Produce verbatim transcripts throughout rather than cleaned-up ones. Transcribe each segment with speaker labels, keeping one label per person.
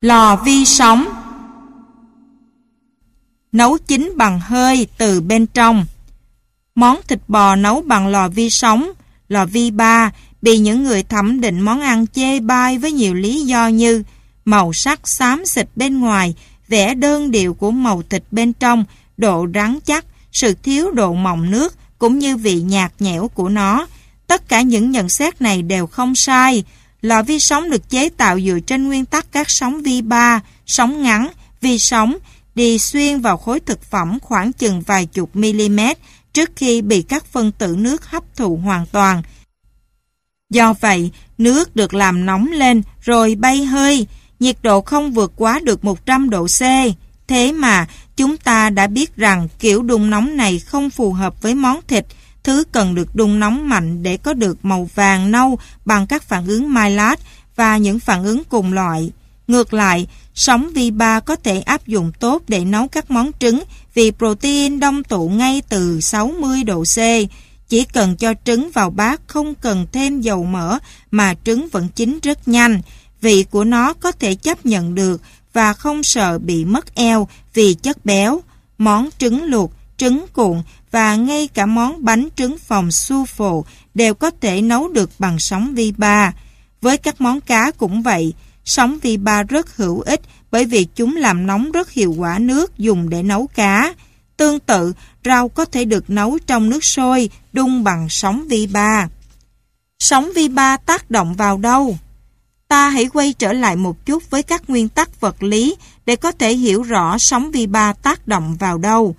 Speaker 1: Lò vi sóng. Nấu chín bằng hơi từ bên trong. Món thịt bò nấu bằng lò vi sóng, lò vi ba, bị những người thẩm định món ăn chê bai với nhiều lý do như màu sắc xám xịt bên ngoài, vẻ đơn điệu của màu thịt bên trong, độ rắn chắc, sự thiếu độ mọng nước, cũng như vị nhạt nhẽo của nó. Tất cả những nhận xét này đều không sai. Lò vi sóng được chế tạo dựa trên nguyên tắc các sóng vi ba, sóng ngắn, vi sóng, đi xuyên vào khối thực phẩm khoảng chừng vài chục mm trước khi bị các phân tử nước hấp thụ hoàn toàn. Do vậy, nước được làm nóng lên rồi bay hơi, nhiệt độ không vượt quá được một trăm độ C. Thế mà, chúng ta đã biết rằng kiểu đun nóng này không phù hợp với món thịt, thứ cần được đun nóng mạnh để có được màu vàng nâu bằng các phản ứng Maillard và những phản ứng cùng loại. Ngược lại, sóng vi ba có thể áp dụng tốt để nấu các món trứng vì protein đông tụ ngay từ sáu mươi độ C. Chỉ cần cho trứng vào bát không cần thêm dầu mỡ mà trứng vẫn chín rất nhanh. Vị của nó có thể chấp nhận được và không sợ bị mất eo vì chất béo. Món trứng luộc, trứng cuộn và ngay cả món bánh trứng phồng souffle đều có thể nấu được bằng sóng vi ba. Với các món cá cũng vậy, sóng vi ba rất hữu ích bởi vì chúng làm nóng rất hiệu quả nước dùng để nấu cá. Tương tự, rau có thể được nấu trong nước sôi đun bằng sóng vi ba. Sóng vi ba tác động vào đâu? Ta hãy quay trở lại một chút với các nguyên tắc vật lý để có thể hiểu rõ sóng vi ba tác động vào đâu.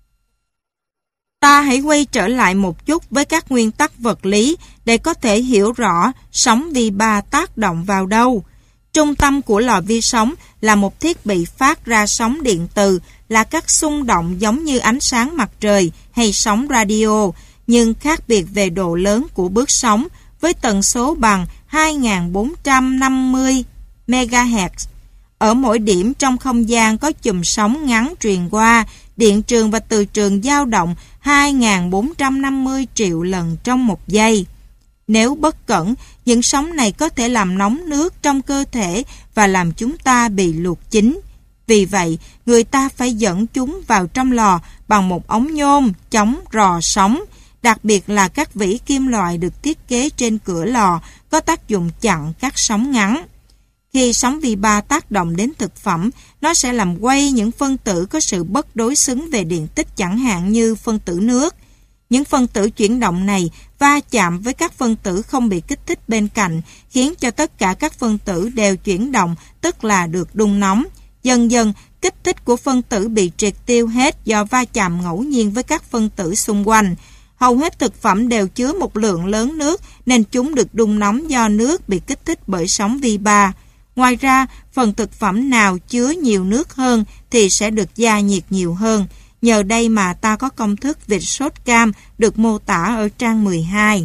Speaker 1: Ta hãy quay trở lại một chút với các nguyên tắc vật lý để có thể hiểu rõ sóng vi ba tác động vào đâu. Trung tâm của lò vi sóng là một thiết bị phát ra sóng điện từ, là các xung động giống như ánh sáng mặt trời hay sóng radio, nhưng khác biệt về độ lớn của bước sóng với tần số bằng hai nghìn bốn trăm năm mươi mê-ga-héc. Ở mỗi điểm trong không gian có chùm sóng ngắn truyền qua, điện trường và từ trường dao động hai nghìn bốn trăm năm mươi triệu lần trong một giây. Nếu bất cẩn, những sóng này có thể làm nóng nước trong cơ thể và làm chúng ta bị luộc chín. Vì vậy, người ta phải dẫn chúng vào trong lò bằng một ống nhôm chống rò sóng. Đặc biệt là các vỉ kim loại được thiết kế trên cửa lò có tác dụng chặn các sóng ngắn. Khi sóng vi ba tác động đến thực phẩm, nó sẽ làm quay những phân tử có sự bất đối xứng về điện tích, chẳng hạn như phân tử nước. Những phân tử chuyển động này va chạm với các phân tử không bị kích thích bên cạnh, khiến cho tất cả các phân tử đều chuyển động, tức là được đun nóng. Dần dần, kích thích của phân tử bị triệt tiêu hết do va chạm ngẫu nhiên với các phân tử xung quanh. Hầu hết thực phẩm đều chứa một lượng lớn nước nên chúng được đun nóng do nước bị kích thích bởi sóng vi ba. Ngoài ra, phần thực phẩm nào chứa nhiều nước hơn thì sẽ được gia nhiệt nhiều hơn. Nhờ đây mà ta có công thức vịt sốt cam được mô tả ở trang mười hai.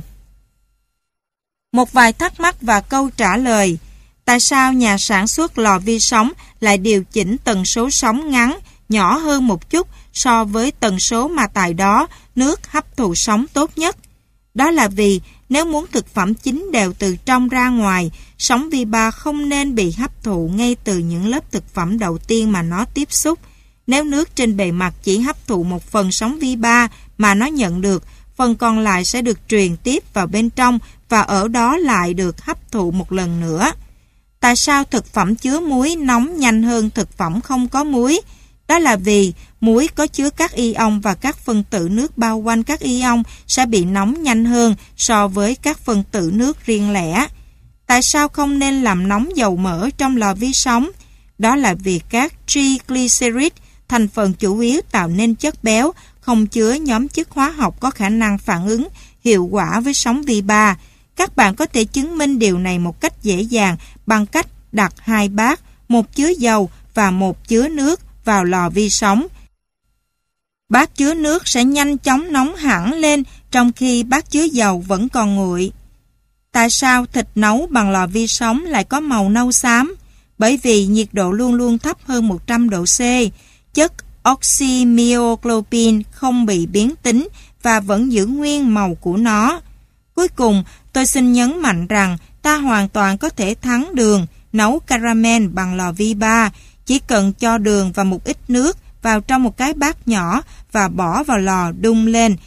Speaker 1: Một vài thắc mắc và câu trả lời. Tại sao nhà sản xuất lò vi sóng lại điều chỉnh tần số sóng ngắn nhỏ hơn một chút so với tần số mà tại đó nước hấp thụ sóng tốt nhất? Đó là vì nếu muốn thực phẩm chín đều từ trong ra ngoài, sóng vi ba không nên bị hấp thụ ngay từ những lớp thực phẩm đầu tiên mà nó tiếp xúc. Nếu nước trên bề mặt chỉ hấp thụ một phần sóng vi ba mà nó nhận được, phần còn lại sẽ được truyền tiếp vào bên trong và ở đó lại được hấp thụ một lần nữa. Tại sao thực phẩm chứa muối nóng nhanh hơn thực phẩm không có muối? Đó là vì muối có chứa các ion và các phân tử nước bao quanh các ion sẽ bị nóng nhanh hơn so với các phân tử nước riêng lẻ. Tại sao không nên làm nóng dầu mỡ trong lò vi sóng? Đó là vì các triglycerid, thành phần chủ yếu tạo nên chất béo, không chứa nhóm chất hóa học có khả năng phản ứng hiệu quả với sóng vi ba. Các bạn có thể chứng minh điều này một cách dễ dàng bằng cách đặt hai bát, một chứa dầu và một chứa nước vào lò vi sóng. Bát chứa nước sẽ nhanh chóng nóng hẳn lên trong khi bát chứa dầu vẫn còn nguội. Tại sao thịt nấu bằng lò vi sóng lại có màu nâu xám? Bởi vì nhiệt độ luôn luôn thấp hơn một trăm độ C. Chất oxymyoglobin không bị biến tính và vẫn giữ nguyên màu của nó. Cuối cùng, tôi xin nhấn mạnh rằng ta hoàn toàn có thể thắng đường nấu caramel bằng lò vi ba. Chỉ cần cho đường và một ít nước vào trong một cái bát nhỏ và bỏ vào lò đun lên.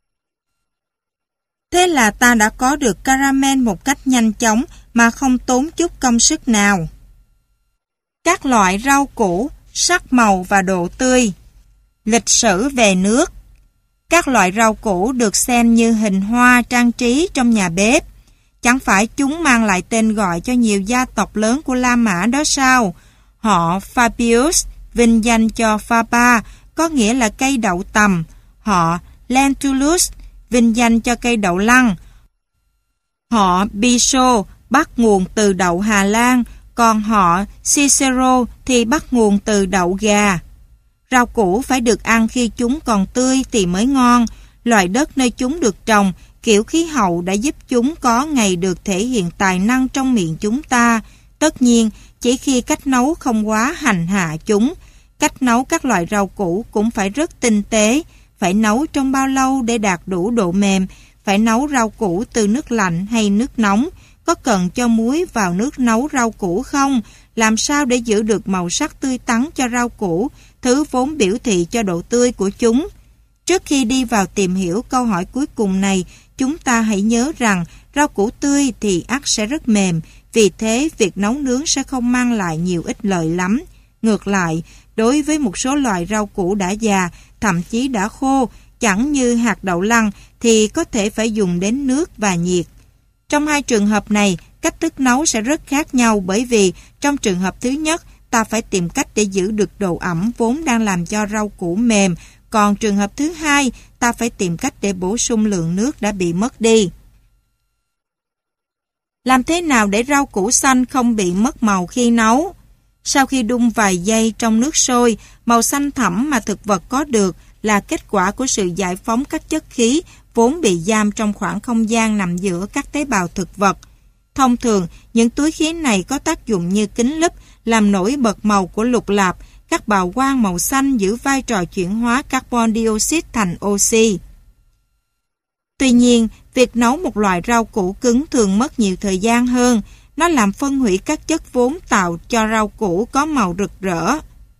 Speaker 1: Thế là ta đã có được caramel một cách nhanh chóng mà không tốn chút công sức nào. Các loại rau củ, sắc màu và độ tươi. Lịch sử về nước. Các loại rau củ được xem như hình hoa trang trí trong nhà bếp. Chẳng phải chúng mang lại tên gọi cho nhiều gia tộc lớn của La Mã đó sao? Họ Fabius vinh danh cho Faba, có nghĩa là cây đậu tằm. Họ Lentulus vinh danh cho cây đậu lăng. Họ Piso bắt nguồn từ đậu Hà Lan, còn họ Cicero thì bắt nguồn từ đậu gà. Rau củ phải được ăn khi chúng còn tươi thì mới ngon. Loại đất nơi chúng được trồng, kiểu khí hậu đã giúp chúng có ngày được thể hiện tài năng trong miệng chúng ta. Tất nhiên, chỉ khi cách nấu không quá hành hạ chúng. Cách nấu các loại rau củ cũng phải rất tinh tế. Phải nấu trong bao lâu để đạt đủ độ mềm? Phải nấu rau củ từ nước lạnh hay nước nóng? Có cần cho muối vào nước nấu rau củ không? Làm sao để giữ được màu sắc tươi tắn cho rau củ, thứ vốn biểu thị cho độ tươi của chúng? Trước khi đi vào tìm hiểu câu hỏi cuối cùng này, chúng ta hãy nhớ rằng rau củ tươi thì ắt sẽ rất mềm, vì thế việc nấu nướng sẽ không mang lại nhiều ích lợi lắm. Ngược lại, đối với một số loại rau củ đã già, thậm chí đã khô, chẳng như hạt đậu lăng, thì có thể phải dùng đến nước và nhiệt. Trong hai trường hợp này, cách thức nấu sẽ rất khác nhau, bởi vì trong trường hợp thứ nhất, ta phải tìm cách để giữ được độ ẩm vốn đang làm cho rau củ mềm, còn trường hợp thứ hai, ta phải tìm cách để bổ sung lượng nước đã bị mất đi. Làm thế nào để rau củ xanh không bị mất màu khi nấu? Sau khi đun vài giây trong nước sôi, màu xanh thẳm mà thực vật có được là kết quả của sự giải phóng các chất khí vốn bị giam trong khoảng không gian nằm giữa các tế bào thực vật. Thông thường, những túi khí này có tác dụng như kính lúp, làm nổi bật màu của lục lạp. Các bào quang màu xanh giữ vai trò chuyển hóa carbon dioxide thành oxy. Tuy nhiên, việc nấu một loại rau củ cứng thường mất nhiều thời gian hơn. Nó làm phân hủy các chất vốn tạo cho rau củ có màu rực rỡ.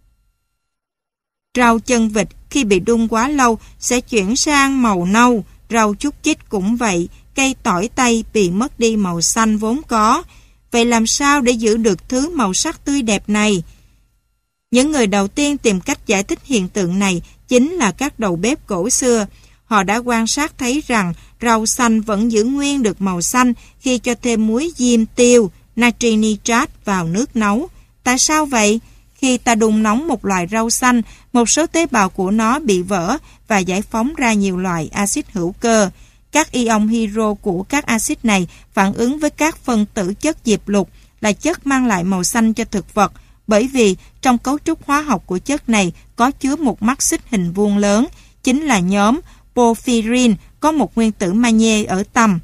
Speaker 1: Rau chân vịt khi bị đun quá lâu sẽ chuyển sang màu nâu. Rau chúc chích cũng vậy. Cây tỏi tây bị mất đi màu xanh vốn có. Vậy làm sao để giữ được thứ màu sắc tươi đẹp này? Những người đầu tiên tìm cách giải thích hiện tượng này chính là các đầu bếp cổ xưa. Họ đã quan sát thấy rằng rau xanh vẫn giữ nguyên được màu xanh khi cho thêm muối diêm tiêu, natri nitrat vào nước nấu. Tại sao vậy? Khi ta đun nóng một loại rau xanh, một số tế bào của nó bị vỡ và giải phóng ra nhiều loại axit hữu cơ. Các ion hydro của các axit này phản ứng với các phân tử chất diệp lục, là chất mang lại màu xanh cho thực vật, bởi vì trong cấu trúc hóa học của chất này có chứa một mắt xích hình vuông lớn, chính là nhóm porphyrin, có một nguyên tử magie ở tầm.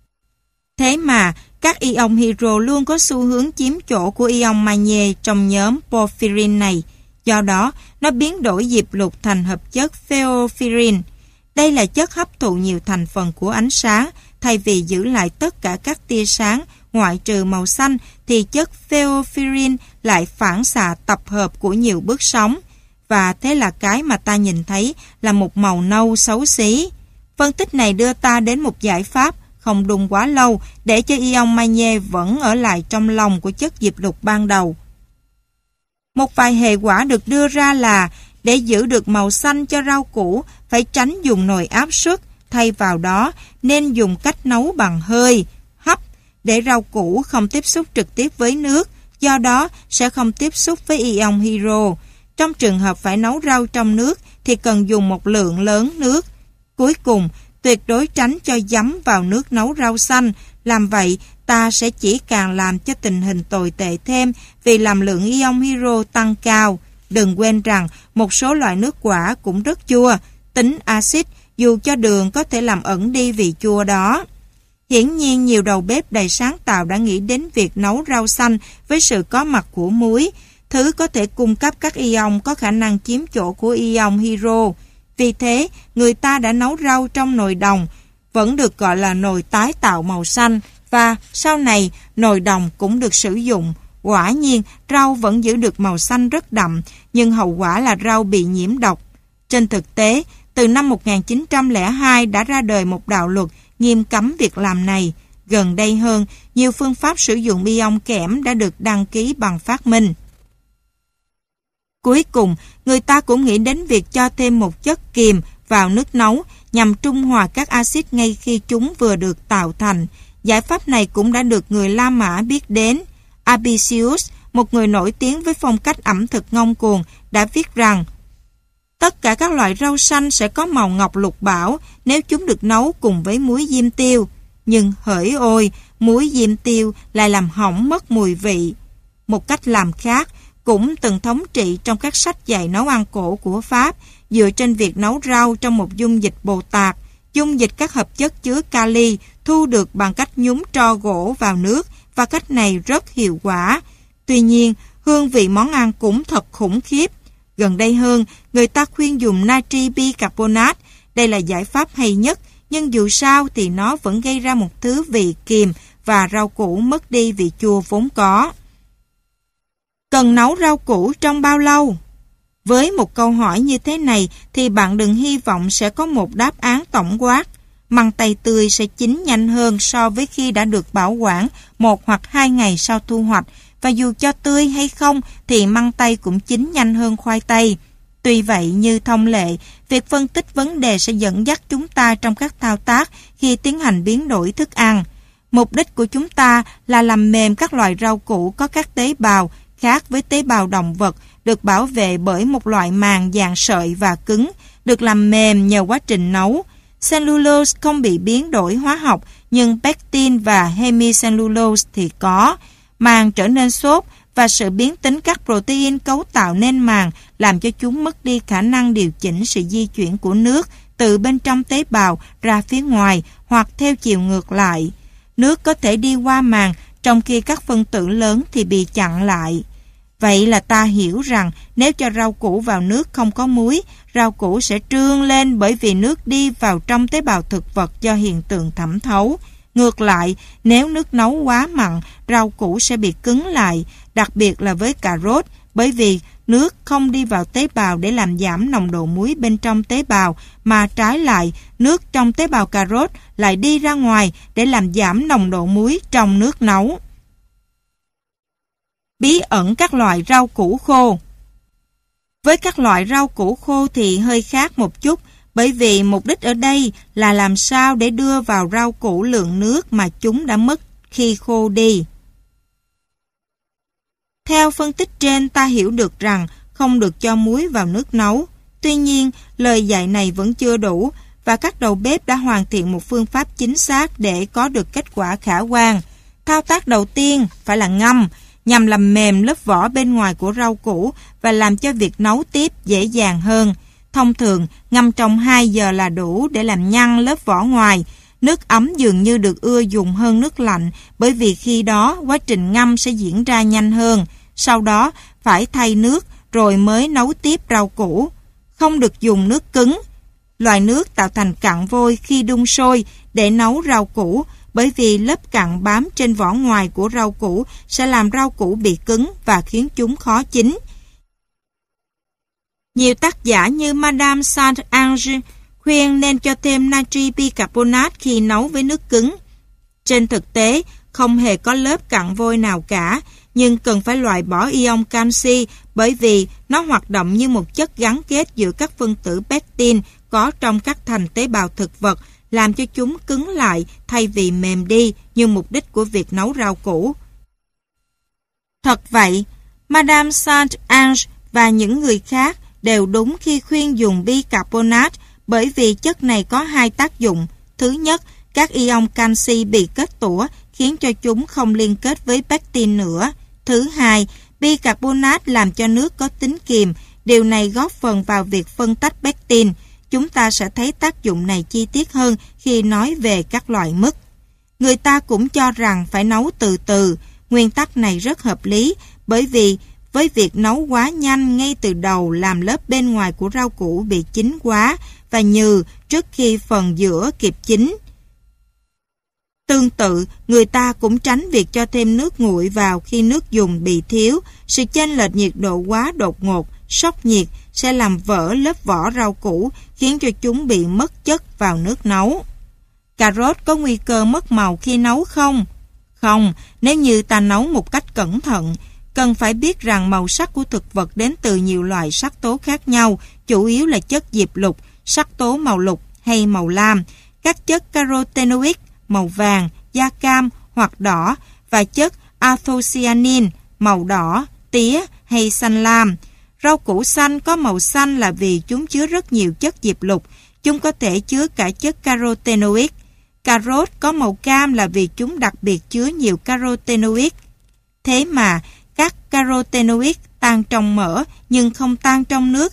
Speaker 1: Thế mà, các ion hydro luôn có xu hướng chiếm chỗ của ion magie trong nhóm porphyrin này. Do đó, nó biến đổi diệp lục thành hợp chất pheophyrin. Đây là chất hấp thụ nhiều thành phần của ánh sáng. Thay vì giữ lại tất cả các tia sáng ngoại trừ màu xanh, thì chất pheophyrin lại phản xạ tập hợp của nhiều bước sóng. Và thế là cái mà ta nhìn thấy là một màu nâu xấu xí. Phân tích này đưa ta đến một giải pháp: không đun quá lâu để cho ion magie vẫn ở lại trong lòng của chất diệp lục ban đầu. Một vài hệ quả được đưa ra là để giữ được màu xanh cho rau củ phải tránh dùng nồi áp suất, thay vào đó nên dùng cách nấu bằng hơi, hấp, để rau củ không tiếp xúc trực tiếp với nước, do đó sẽ không tiếp xúc với ion hydro. Trong trường hợp phải nấu rau trong nước thì cần dùng một lượng lớn nước. Cuối cùng, tuyệt đối tránh cho giấm vào nước nấu rau xanh. Làm vậy, ta sẽ chỉ càng làm cho tình hình tồi tệ thêm, vì làm lượng ion hydro tăng cao. Đừng quên rằng một số loại nước quả cũng rất chua, tính axit, dù cho đường có thể làm ẩn đi vị chua đó. Hiển nhiên, nhiều đầu bếp đầy sáng tạo đã nghĩ đến việc nấu rau xanh với sự có mặt của muối, thứ có thể cung cấp các ion có khả năng chiếm chỗ của ion hydro. Vì thế, người ta đã nấu rau trong nồi đồng, vẫn được gọi là nồi tái tạo màu xanh, và sau này nồi đồng cũng được sử dụng. Quả nhiên, rau vẫn giữ được màu xanh rất đậm, nhưng hậu quả là rau bị nhiễm độc. Trên thực tế, từ năm một nghìn chín trăm lẻ hai đã ra đời một đạo luật nghiêm cấm việc làm này. Gần đây hơn, nhiều phương pháp sử dụng ion kẽm đã được đăng ký bằng phát minh. Cuối cùng, người ta cũng nghĩ đến việc cho thêm một chất kiềm vào nước nấu nhằm trung hòa các axit ngay khi chúng vừa được tạo thành. Giải pháp này cũng đã được người La Mã biết đến. Apicius, một người nổi tiếng với phong cách ẩm thực ngông cuồng, đã viết rằng tất cả các loại rau xanh sẽ có màu ngọc lục bảo nếu chúng được nấu cùng với muối diêm tiêu. Nhưng hỡi ôi, muối diêm tiêu lại làm hỏng mất mùi vị. Một cách làm khác cũng từng thống trị trong các sách dạy nấu ăn cổ của Pháp dựa trên việc nấu rau trong một dung dịch bồ tạt, dung dịch các hợp chất chứa kali thu được bằng cách nhúng tro gỗ vào nước, và cách này rất hiệu quả. Tuy nhiên, hương vị món ăn cũng thật khủng khiếp. Gần đây hơn, người ta khuyên dùng natri bicarbonate. Đây là giải pháp hay nhất, nhưng dù sao thì nó vẫn gây ra một thứ vị kiềm và rau củ mất đi vị chua vốn có. Cần nấu rau củ trong bao lâu? Với một câu hỏi như thế này thì bạn đừng hy vọng sẽ có một đáp án tổng quát. Măng tây tươi sẽ chín nhanh hơn so với khi đã được bảo quản một hoặc hai ngày sau thu hoạch, và dù cho tươi hay không thì măng tây cũng chín nhanh hơn khoai tây. Tuy vậy, như thông lệ, việc phân tích vấn đề sẽ dẫn dắt chúng ta trong các thao tác khi tiến hành biến đổi thức ăn. Mục đích của chúng ta là làm mềm các loại rau củ có các tế bào, khác với tế bào động vật, được bảo vệ bởi một loại màng dạng sợi và cứng, được làm mềm nhờ quá trình nấu. Cellulose không bị biến đổi hóa học, nhưng pectin và hemicellulose thì có. Màng trở nên xốp, và sự biến tính các protein cấu tạo nên màng làm cho chúng mất đi khả năng điều chỉnh sự di chuyển của nước từ bên trong tế bào ra phía ngoài hoặc theo chiều ngược lại. Nước có thể đi qua màng, trong khi các phân tử lớn thì bị chặn lại. Vậy là ta hiểu rằng nếu cho rau củ vào nước không có muối, rau củ sẽ trương lên bởi vì nước đi vào trong tế bào thực vật do hiện tượng thẩm thấu. Ngược lại, nếu nước nấu quá mặn, rau củ sẽ bị cứng lại, đặc biệt là với cà rốt, bởi vì nước không đi vào tế bào để làm giảm nồng độ muối bên trong tế bào, mà trái lại, nước trong tế bào cà rốt lại đi ra ngoài để làm giảm nồng độ muối trong nước nấu. Bí ẩn các loại rau củ khô. Với các loại rau củ khô thì hơi khác một chút, bởi vì mục đích ở đây là làm sao để đưa vào rau củ lượng nước mà chúng đã mất khi khô đi. Theo phân tích trên, ta hiểu được rằng không được cho muối vào nước nấu. Tuy nhiên, lời dạy này vẫn chưa đủ, và các đầu bếp đã hoàn thiện một phương pháp chính xác để có được kết quả khả quan. Thao tác đầu tiên phải là ngâm, nhằm làm mềm lớp vỏ bên ngoài của rau củ và làm cho việc nấu tiếp dễ dàng hơn. Thông thường, ngâm trong hai giờ là đủ để làm nhăn lớp vỏ ngoài. Nước ấm dường như được ưa dùng hơn nước lạnh, bởi vì khi đó quá trình ngâm sẽ diễn ra nhanh hơn. Sau đó, phải thay nước rồi mới nấu tiếp rau củ. Không được dùng nước cứng. Loại nước tạo thành cặn vôi khi đun sôi để nấu rau củ, bởi vì lớp cặn bám trên vỏ ngoài của rau củ sẽ làm rau củ bị cứng và khiến chúng khó chín. Nhiều tác giả như Madame Saint-Ange khuyên nên cho thêm natri bicarbonate khi nấu với nước cứng. Trên thực tế, không hề có lớp cặn vôi nào cả, nhưng cần phải loại bỏ ion canxi bởi vì nó hoạt động như một chất gắn kết giữa các phân tử pectin có trong các thành tế bào thực vật, làm cho chúng cứng lại thay vì mềm đi như mục đích của việc nấu rau củ. Thật vậy, Madame Saint-Ange và những người khác đều đúng khi khuyên dùng bicarbonate, bởi vì chất này có hai tác dụng. Thứ nhất, các ion canxi bị kết tủa khiến cho chúng không liên kết với pectin nữa. Thứ hai, bicarbonate làm cho nước có tính kiềm, điều này góp phần vào việc phân tách pectin. Chúng ta sẽ thấy tác dụng này chi tiết hơn khi nói về các loại mứt. Người ta cũng cho rằng phải nấu từ từ. Nguyên tắc này rất hợp lý, bởi vì với việc nấu quá nhanh ngay từ đầu làm lớp bên ngoài của rau củ bị chín quá và nhừ trước khi phần giữa kịp chín. Tương tự, người ta cũng tránh việc cho thêm nước nguội vào khi nước dùng bị thiếu. Sự chênh lệch nhiệt độ quá đột ngột, sốc nhiệt sẽ làm vỡ lớp vỏ rau củ, khiến cho chúng bị mất chất vào nước nấu. Cà rốt có nguy cơ mất màu khi nấu không? Không, nếu như ta nấu một cách cẩn thận. Cần phải biết rằng màu sắc của thực vật đến từ nhiều loại sắc tố khác nhau, chủ yếu là chất diệp lục, sắc tố màu lục hay màu lam, các chất carotenoid màu vàng, da cam hoặc đỏ và chất anthocyanin màu đỏ, tía hay xanh lam. Rau củ xanh có màu xanh là vì chúng chứa rất nhiều chất diệp lục, chúng có thể chứa cả chất carotenoid. Cà rốt có màu cam là vì chúng đặc biệt chứa nhiều carotenoid. Thế mà, các carotenoid tan trong mỡ nhưng không tan trong nước,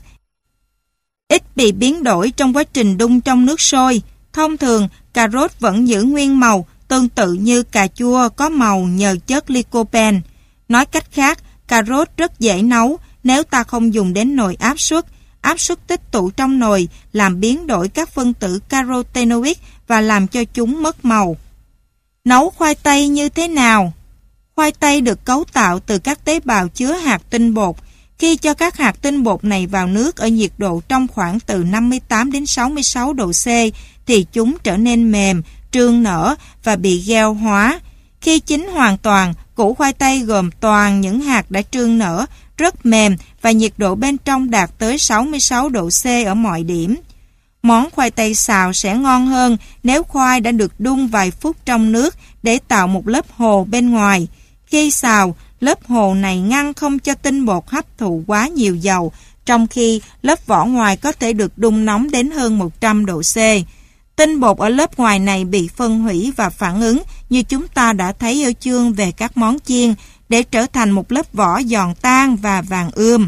Speaker 1: ít bị biến đổi trong quá trình đun trong nước sôi. Thông thường, cà rốt vẫn giữ nguyên màu, tương tự như cà chua có màu nhờ chất lycopene. Nói cách khác, cà rốt rất dễ nấu nếu ta không dùng đến nồi áp suất. Áp suất tích tụ trong nồi làm biến đổi các phân tử carotenoid và làm cho chúng mất màu. Nấu khoai tây như thế nào? Khoai tây được cấu tạo từ các tế bào chứa hạt tinh bột. Khi cho các hạt tinh bột này vào nước ở nhiệt độ trong khoảng từ năm mươi tám đến sáu mươi sáu độ C thì chúng trở nên mềm, trương nở và bị gheo hóa. Khi chín hoàn toàn, củ khoai tây gồm toàn những hạt đã trương nở, rất mềm và nhiệt độ bên trong đạt tới sáu mươi sáu độ C ở mọi điểm. Món khoai tây xào sẽ ngon hơn nếu khoai đã được đun vài phút trong nước để tạo một lớp hồ bên ngoài. Khi xào, lớp hồ này ngăn không cho tinh bột hấp thụ quá nhiều dầu, trong khi lớp vỏ ngoài có thể được đun nóng đến hơn một trăm độ C. Tinh bột ở lớp ngoài này bị phân hủy và phản ứng như chúng ta đã thấy ở chương về các món chiên để trở thành một lớp vỏ giòn tan và vàng ươm.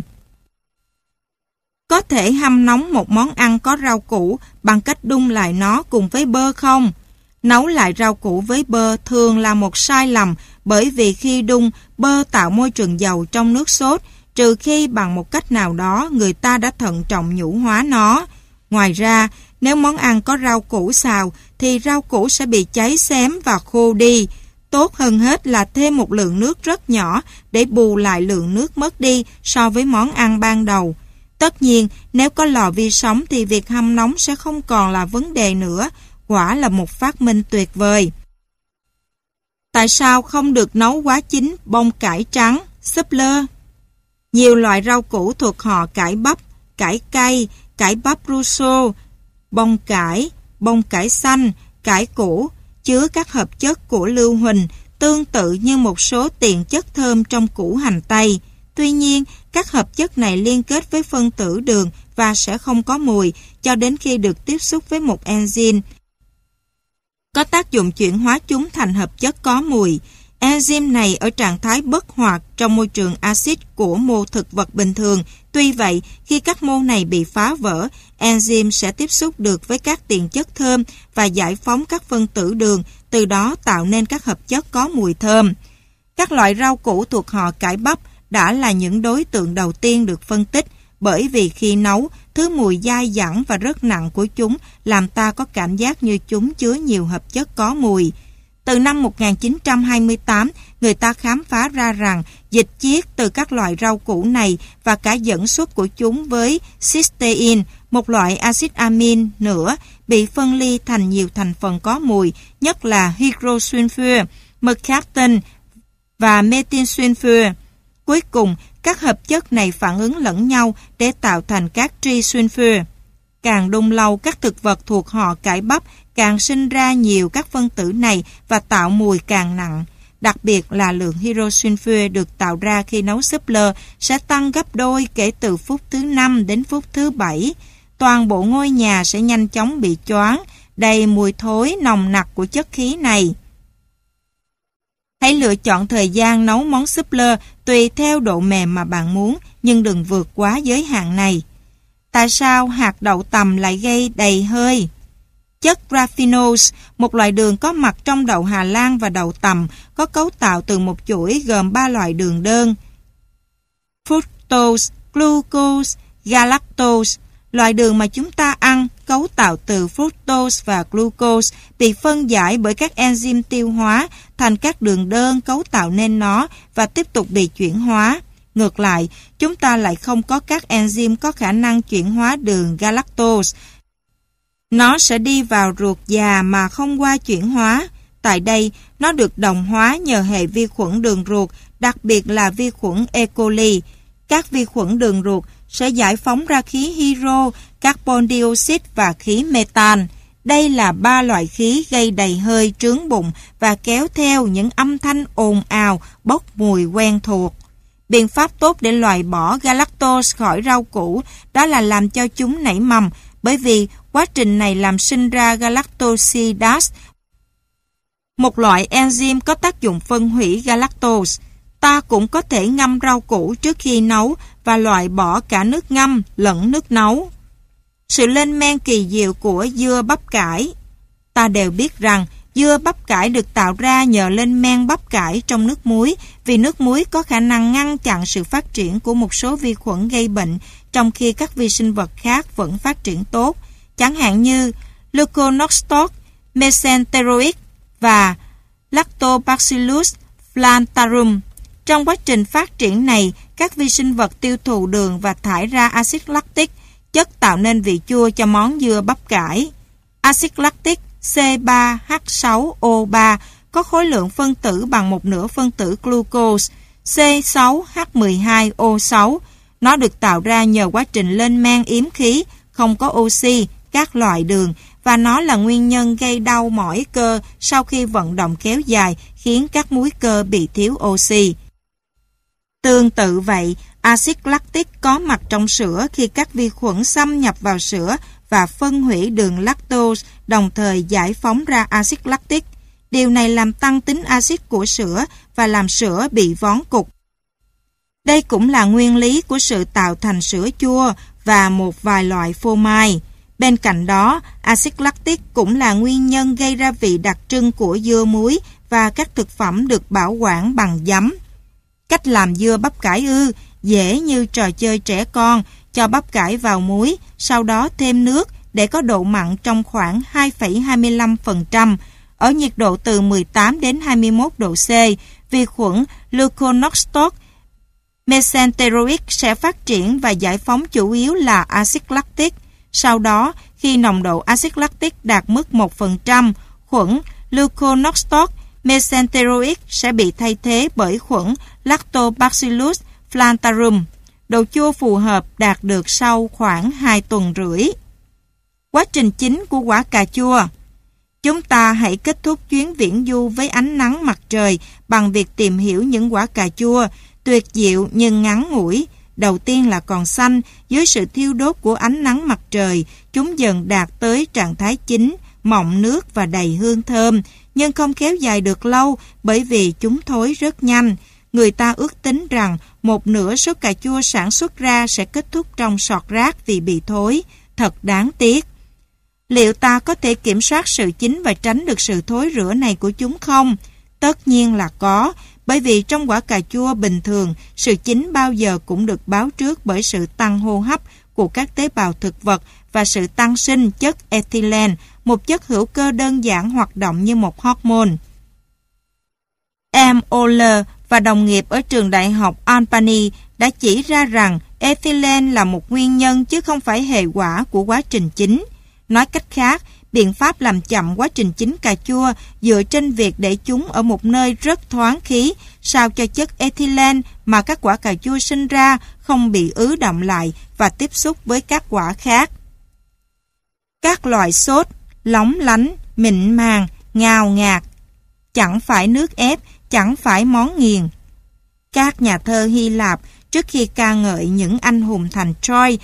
Speaker 1: Có thể hâm nóng một món ăn có rau củ bằng cách đun lại nó cùng với bơ không? Nấu lại rau củ với bơ thường là một sai lầm bởi vì khi đun, bơ tạo môi trường dầu trong nước sốt, trừ khi bằng một cách nào đó người ta đã thận trọng nhũ hóa nó. Ngoài ra, nếu món ăn có rau củ xào thì rau củ sẽ bị cháy xém và khô đi. Tốt hơn hết là thêm một lượng nước rất nhỏ để bù lại lượng nước mất đi so với món ăn ban đầu. Tất nhiên, nếu có lò vi sóng thì việc hâm nóng sẽ không còn là vấn đề nữa. Quả là một phát minh tuyệt vời. Tại sao không được nấu quá chín bông cải trắng, súp lơ? Nhiều loại rau củ thuộc họ cải bắp, cải cây, cải bắp Rousseau, bông cải, bông cải xanh, cải củ, chứa các hợp chất của lưu huỳnh, tương tự như một số tiền chất thơm trong củ hành tây. Tuy nhiên, các hợp chất này liên kết với phân tử đường và sẽ không có mùi cho đến khi được tiếp xúc với một enzyme có tác dụng chuyển hóa chúng thành hợp chất có mùi. Enzyme này ở trạng thái bất hoạt trong môi trường axit của mô thực vật bình thường. Tuy vậy, khi các mô này bị phá vỡ, enzyme sẽ tiếp xúc được với các tiền chất thơm và giải phóng các phân tử đường, từ đó tạo nên các hợp chất có mùi thơm. Các loại rau củ thuộc họ cải bắp đã là những đối tượng đầu tiên được phân tích, bởi vì khi nấu, thứ mùi dai dẳng và rất nặng của chúng làm ta có cảm giác như chúng chứa nhiều hợp chất có mùi. Từ năm một nghìn chín trăm hai mươi tám, người ta khám phá ra rằng dịch chiết từ các loại rau củ này và cả dẫn xuất của chúng với cysteine, một loại axit amin nữa, bị phân ly thành nhiều thành phần có mùi, nhất là hydrosulfur, mercaptan và methylsulfur. Cuối cùng, các hợp chất này phản ứng lẫn nhau để tạo thành các trisulfur. Càng đun lâu, các thực vật thuộc họ cải bắp càng sinh ra nhiều các phân tử này và tạo mùi càng nặng. Đặc biệt là lượng hydrosulfur được tạo ra khi nấu súp lơ sẽ tăng gấp đôi kể từ phút thứ năm đến phút thứ bảy. Toàn bộ ngôi nhà sẽ nhanh chóng bị choáng, đầy mùi thối nồng nặc của chất khí này. Hãy lựa chọn thời gian nấu món súp lơ tùy theo độ mềm mà bạn muốn, nhưng đừng vượt quá giới hạn này. Tại sao hạt đậu tằm lại gây đầy hơi? Chất raffinose, một loại đường có mặt trong đậu Hà Lan và đậu tằm, có cấu tạo từ một chuỗi gồm ba loại đường đơn: fructose, glucose, galactose. Loại đường mà chúng ta ăn, cấu tạo từ fructose và glucose, bị phân giải bởi các enzyme tiêu hóa thành các đường đơn cấu tạo nên nó và tiếp tục bị chuyển hóa. Ngược lại, chúng ta lại không có các enzyme có khả năng chuyển hóa đường galactose. Nó sẽ đi vào ruột già mà không qua chuyển hóa. Tại đây, nó được đồng hóa nhờ hệ vi khuẩn đường ruột, đặc biệt là vi khuẩn E. coli. Các vi khuẩn đường ruột sẽ giải phóng ra khí hydro, carbon dioxide và khí metan. Đây là ba loại khí gây đầy hơi, trướng bụng và kéo theo những âm thanh ồn ào, bốc mùi quen thuộc. Biện pháp tốt để loại bỏ galactose khỏi rau củ đó là làm cho chúng nảy mầm, bởi vì quá trình này làm sinh ra galactosidase, một loại enzyme có tác dụng phân hủy galactose. Ta cũng có thể ngâm rau củ trước khi nấu và loại bỏ cả nước ngâm lẫn nước nấu. Sự lên men kỳ diệu của dưa bắp cải. Ta đều biết rằng dưa bắp cải được tạo ra nhờ lên men bắp cải trong nước muối, vì nước muối có khả năng ngăn chặn sự phát triển của một số vi khuẩn gây bệnh, trong khi các vi sinh vật khác vẫn phát triển tốt, chẳng hạn như Leuconostoc, Mesenteroides và Lactobacillus plantarum. Trong quá trình phát triển này, các vi sinh vật tiêu thụ đường và thải ra axit lactic, chất tạo nên vị chua cho món dưa bắp cải. Axit lactic C ba H sáu O ba có khối lượng phân tử bằng một nửa phân tử glucose C sáu H mười hai O sáu. Nó được tạo ra nhờ quá trình lên men yếm khí, không có oxy, các loại đường, và nó là nguyên nhân gây đau mỏi cơ sau khi vận động kéo dài, khiến các múi cơ bị thiếu oxy. Tương tự vậy, axit lactic có mặt trong sữa khi các vi khuẩn xâm nhập vào sữa và phân hủy đường lactose, đồng thời giải phóng ra axit lactic. Điều này làm tăng tính axit của sữa và làm sữa bị vón cục. Đây cũng là nguyên lý của sự tạo thành sữa chua và một vài loại phô mai. Bên cạnh đó, axit lactic cũng là nguyên nhân gây ra vị đặc trưng của dưa muối và các thực phẩm được bảo quản bằng giấm. Cách làm dưa bắp cải ư, dễ như trò chơi trẻ con, cho bắp cải vào muối, sau đó thêm nước để có độ mặn trong khoảng hai phẩy hai mươi lăm phần trăm. Ở nhiệt độ từ mười tám đến hai mươi mốt độ C, vi khuẩn Leuconostoc Mesenteroides sẽ phát triển và giải phóng chủ yếu là axit lactic. Sau đó, khi nồng độ axit lactic đạt mức một phần trăm, khuẩn Leuconostoc Mesenteroides sẽ bị thay thế bởi khuẩn Lactobacillus plantarum. Độ chua phù hợp đạt được sau khoảng hai tuần rưỡi. Quá trình chính của quả cà chua. Chúng ta hãy kết thúc chuyến viễn du với ánh nắng mặt trời bằng việc tìm hiểu những quả cà chua, tuyệt diệu nhưng ngắn ngủi. Đầu tiên là còn xanh, dưới sự thiêu đốt của ánh nắng mặt trời, chúng dần đạt tới trạng thái chín, mọng nước và đầy hương thơm, nhưng không kéo dài được lâu bởi vì chúng thối rất nhanh. Người ta ước tính rằng một nửa số cà chua sản xuất ra sẽ kết thúc trong sọt rác vì bị thối. Thật đáng tiếc. Liệu ta có thể kiểm soát sự chín và tránh được sự thối rữa này của chúng không? Tất nhiên là có, bởi vì trong quả cà chua bình thường, sự chín bao giờ cũng được báo trước bởi sự tăng hô hấp của các tế bào thực vật và sự tăng sinh chất ethylene, một chất hữu cơ đơn giản hoạt động như một hormone. M. Oler và đồng nghiệp ở trường đại học Albany đã chỉ ra rằng ethylene là một nguyên nhân chứ không phải hệ quả của quá trình chín. Nói cách khác, biện pháp làm chậm quá trình chín cà chua dựa trên việc để chúng ở một nơi rất thoáng khí, sao cho chất ethylene mà các quả cà chua sinh ra không bị ứ đọng lại và tiếp xúc với các quả khác. Các loại sốt, lóng lánh, mịn màng, ngào ngạt, chẳng phải nước ép, chẳng phải món nghiền. Các nhà thơ Hy Lạp trước khi ca ngợi những anh hùng thành Troy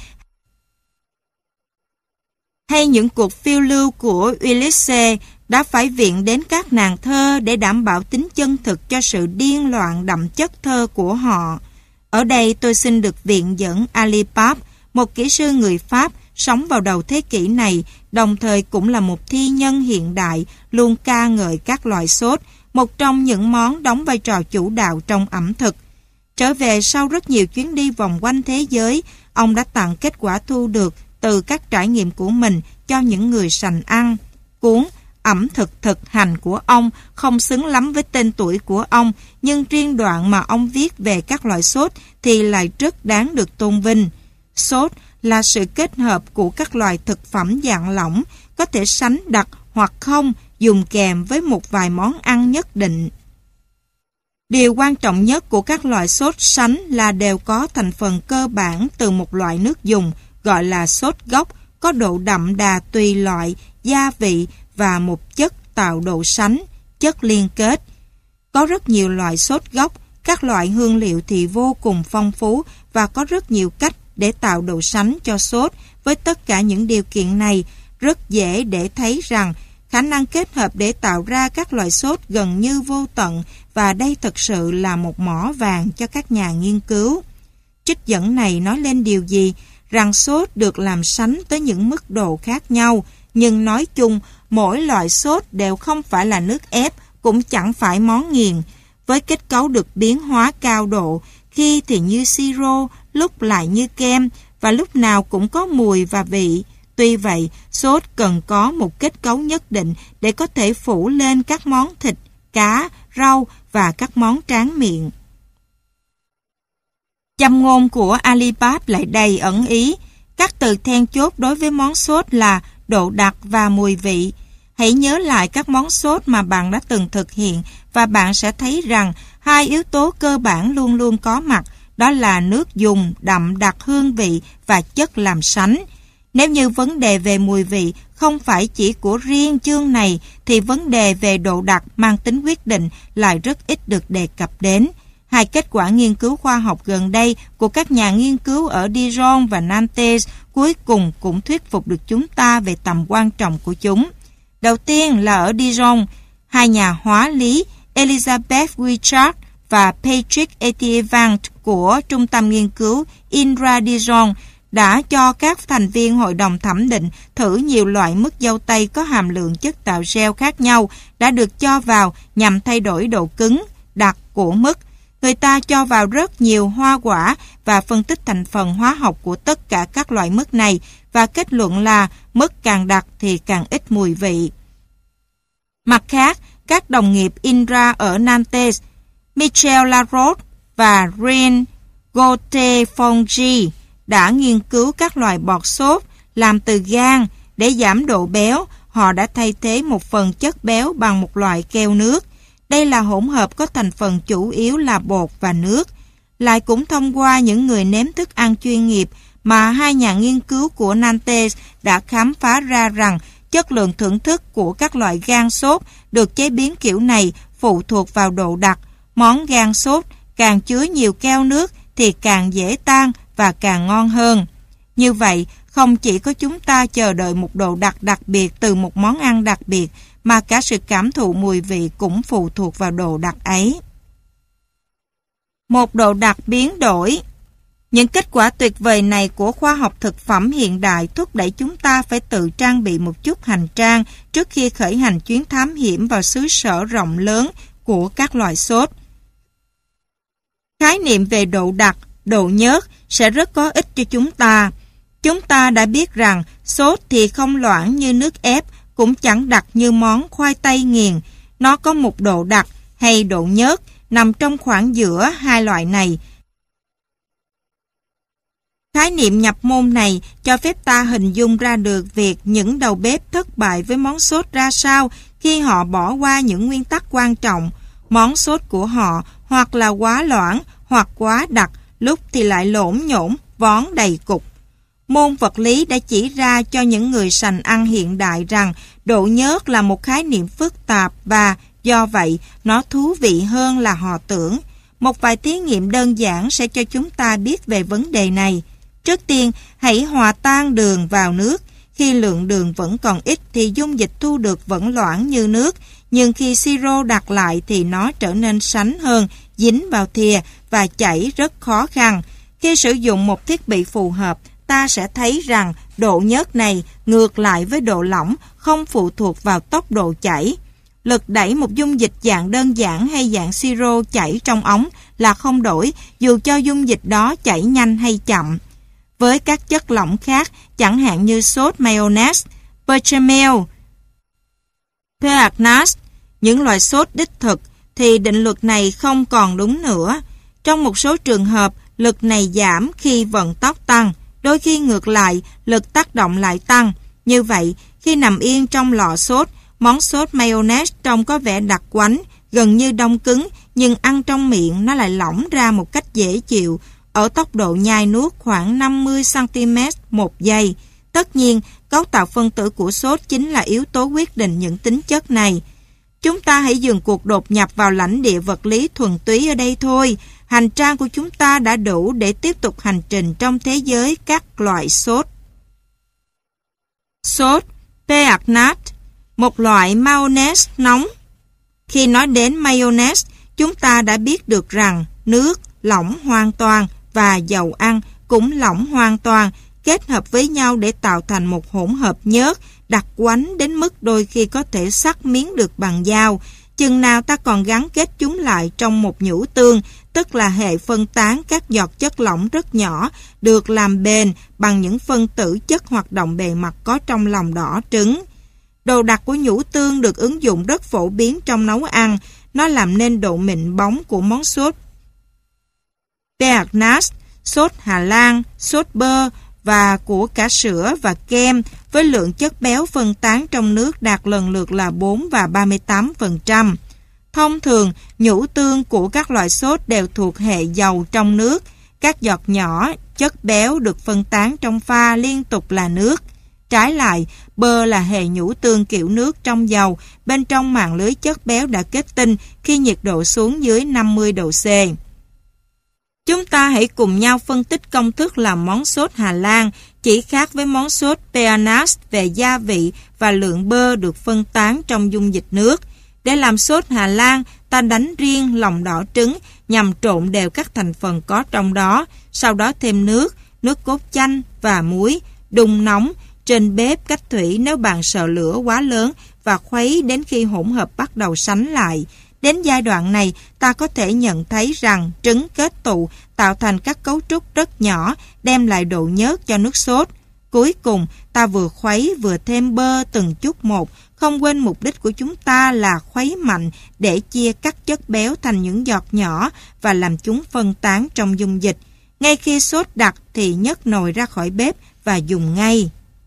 Speaker 1: hay những cuộc phiêu lưu của Ulysses đã phải viện đến các nàng thơ để đảm bảo tính chân thực cho sự điên loạn đậm chất thơ của họ. Ở đây tôi xin được viện dẫn Alipap, một kỹ sư người Pháp sống vào đầu thế kỷ này, đồng thời cũng là một thi nhân hiện đại, luôn ca ngợi các loại sốt, một trong những món đóng vai trò chủ đạo trong ẩm thực. Trở về sau rất nhiều chuyến đi vòng quanh thế giới, ông đã tặng kết quả thu được từ các trải nghiệm của mình cho những người sành ăn. Cuốn Ẩm thực thực hành của ông không xứng lắm với tên tuổi của ông, nhưng riêng đoạn mà ông viết về các loại sốt thì lại rất đáng được tôn vinh. Sốt là sự kết hợp của các loại thực phẩm dạng lỏng, có thể sánh đặc hoặc không, dùng kèm với một vài món ăn nhất định. Điều quan trọng nhất của các loại sốt sánh là đều có thành phần cơ bản từ một loại nước dùng, gọi là sốt gốc, có độ đậm đà tùy loại, gia vị và một chất tạo độ sánh, chất liên kết. Có rất nhiều loại sốt gốc, các loại hương liệu thì vô cùng phong phú và có rất nhiều cách để tạo độ sánh cho sốt. Với tất cả những điều kiện này, rất dễ để thấy rằng khả năng kết hợp để tạo ra các loại sốt gần như vô tận, và đây thực sự là một mỏ vàng cho các nhà nghiên cứu. Trích dẫn này nói lên điều gì? Rằng sốt được làm sánh tới những mức độ khác nhau, nhưng nói chung mỗi loại sốt đều không phải là nước ép, cũng chẳng phải món nghiền, với kết cấu được biến hóa cao độ, khi thì như siro, lúc lại như kem, và lúc nào cũng có mùi và vị. Tuy vậy, sốt cần có một kết cấu nhất định để có thể phủ lên các món thịt, cá, rau và các món tráng miệng. Châm ngôn của Alibaba lại đầy ẩn ý. Các từ then chốt đối với món sốt là độ đặc và mùi vị. Hãy nhớ lại các món sốt mà bạn đã từng thực hiện và bạn sẽ thấy rằng hai yếu tố cơ bản luôn luôn có mặt, đó là nước dùng, đậm đặc hương vị và chất làm sánh. Nếu như vấn đề về mùi vị không phải chỉ của riêng chương này, thì vấn đề về độ đặc mang tính quyết định lại rất ít được đề cập đến. Hai kết quả nghiên cứu khoa học gần đây của các nhà nghiên cứu ở Dijon và Nantes cuối cùng cũng thuyết phục được chúng ta về tầm quan trọng của chúng. Đầu tiên là ở Dijon, hai nhà hóa lý Elizabeth Wichard và Patrick Etievant của Trung tâm Nghiên cứu INRA Dijon đã cho các thành viên hội đồng thẩm định thử nhiều loại mứt dâu tây có hàm lượng chất tạo gel khác nhau đã được cho vào nhằm thay đổi độ cứng, đặc của mứt. Người ta cho vào rất nhiều hoa quả và phân tích thành phần hóa học của tất cả các loại mứt này, và kết luận là mứt càng đặc thì càng ít mùi vị. Mặt khác, các đồng nghiệp INRA ở Nantes, Michel Laroche và Rene Gauthier-Fongy đã nghiên cứu các loại bọt sốt làm từ gan. Để giảm độ béo, họ đã thay thế một phần chất béo bằng một loại keo nước. Đây là hỗn hợp có thành phần chủ yếu là bột và nước. Lại cũng thông qua những người nếm thức ăn chuyên nghiệp mà hai nhà nghiên cứu của Nantes đã khám phá ra rằng chất lượng thưởng thức của các loại gan sốt được chế biến kiểu này phụ thuộc vào độ đặc. Món gan sốt càng chứa nhiều keo nước thì càng dễ tan và càng ngon hơn. Như vậy, không chỉ có chúng ta chờ đợi một độ đặc đặc biệt từ một món ăn đặc biệt, mà cả sự cảm thụ mùi vị cũng phụ thuộc vào độ đặc ấy. Một độ đặc biến đổi. Những kết quả tuyệt vời này của khoa học thực phẩm hiện đại thúc đẩy chúng ta phải tự trang bị một chút hành trang trước khi khởi hành chuyến thám hiểm vào xứ sở rộng lớn của các loại sốt. Khái niệm về độ đặc, độ nhớt sẽ rất có ích cho chúng ta. Chúng ta đã biết rằng sốt thì không loãng như nước ép, cũng chẳng đặc như món khoai tây nghiền. Nó có một độ đặc hay độ nhớt nằm trong khoảng giữa hai loại này. Khái niệm nhập môn này cho phép ta hình dung ra được việc những đầu bếp thất bại với món sốt ra sao khi họ bỏ qua những nguyên tắc quan trọng. Món sốt của họ hoặc là quá loãng hoặc quá đặc, lúc thì lại lổn nhổn, vón đầy cục. Môn vật lý đã chỉ ra cho những người sành ăn hiện đại rằng độ nhớt là một khái niệm phức tạp và do vậy nó thú vị hơn là họ tưởng. Một vài thí nghiệm đơn giản sẽ cho chúng ta biết về vấn đề này. Trước tiên, hãy hòa tan đường vào nước. Khi lượng đường vẫn còn ít thì dung dịch thu được vẫn loãng như nước, nhưng khi siro đặc lại thì nó trở nên sánh hơn, dính vào thìa và chảy rất khó khăn. Khi sử dụng một thiết bị phù hợp, ta sẽ thấy rằng độ nhớt này ngược lại với độ lỏng, không phụ thuộc vào tốc độ chảy. Lực đẩy một dung dịch dạng đơn giản hay dạng siro chảy trong ống là không đổi, dù cho dung dịch đó chảy nhanh hay chậm. với các chất lỏng khác, chẳng hạn như sốt mayonnaise, bechamel, peanut, những loại sốt đích thực, thì định luật này không còn đúng nữa. Trong một số trường hợp, lực này giảm khi vận tốc tăng, đôi khi ngược lại, lực tác động lại tăng. Như vậy, khi nằm yên trong lò sốt, món sốt mayonnaise trông có vẻ đặc quánh, gần như đông cứng, nhưng ăn trong miệng nó lại lỏng ra một cách dễ chịu, ở tốc độ nhai nuốt khoảng năm mươi xăng-ti-mét một giây. Tất nhiên, cấu tạo phân tử của sốt chính là yếu tố quyết định những tính chất này. Chúng ta hãy dừng cuộc đột nhập vào lãnh địa vật lý thuần túy ở đây thôi. Hành trang của chúng ta đã đủ để tiếp tục hành trình trong thế giới các loại sốt. Sốt peanut, một loại mayonnaise nóng. Khi nói đến mayonnaise, chúng ta đã biết được rằng nước lỏng hoàn toàn và dầu ăn cũng lỏng hoàn toàn kết hợp với nhau để tạo thành một hỗn hợp nhớt đặc quánh đến mức đôi khi có thể sắc miếng được bằng dao. Chừng nào ta còn gắn kết chúng lại trong một nhũ tương, tức là hệ phân tán các giọt chất lỏng rất nhỏ, được làm bền bằng những phân tử chất hoạt động bề mặt có trong lòng đỏ trứng. Đồ đặc của nhũ tương được ứng dụng rất phổ biến trong nấu ăn. Nó làm nên độ mịn bóng của món sốt peanut, sốt Hà Lan, sốt bơ và của cả sữa và kem, với lượng chất béo phân tán trong nước đạt lần lượt là bốn và ba mươi tám phần trăm. Thông thường, nhũ tương của các loại sốt đều thuộc hệ dầu trong nước. Các giọt nhỏ chất béo được phân tán trong pha liên tục là nước. Trái lại, bơ là hệ nhũ tương kiểu nước trong dầu, bên trong màng lưới chất béo đã kết tinh khi nhiệt độ xuống dưới năm mươi độ C. Chúng ta hãy cùng nhau phân tích công thức làm món sốt Hà Lan, chỉ khác với món sốt peanut về gia vị và lượng bơ được phân tán trong dung dịch nước. Để làm sốt Hà Lan, ta đánh riêng lòng đỏ trứng nhằm trộn đều các thành phần có trong đó, sau đó thêm nước, nước cốt chanh và muối, đun nóng trên bếp cách thủy nếu bạn sợ lửa quá lớn và khuấy đến khi hỗn hợp bắt đầu sánh lại. Đến giai đoạn này, ta có thể nhận thấy rằng trứng kết tụ tạo thành các cấu trúc rất nhỏ, đem lại độ nhớt cho nước sốt. Cuối cùng, ta vừa khuấy vừa thêm bơ từng chút một, không quên mục đích của chúng ta là khuấy mạnh để chia các chất béo thành những giọt nhỏ và làm chúng phân tán trong dung dịch. Ngay khi sốt đặc thì nhấc nồi ra khỏi bếp và dùng ngay.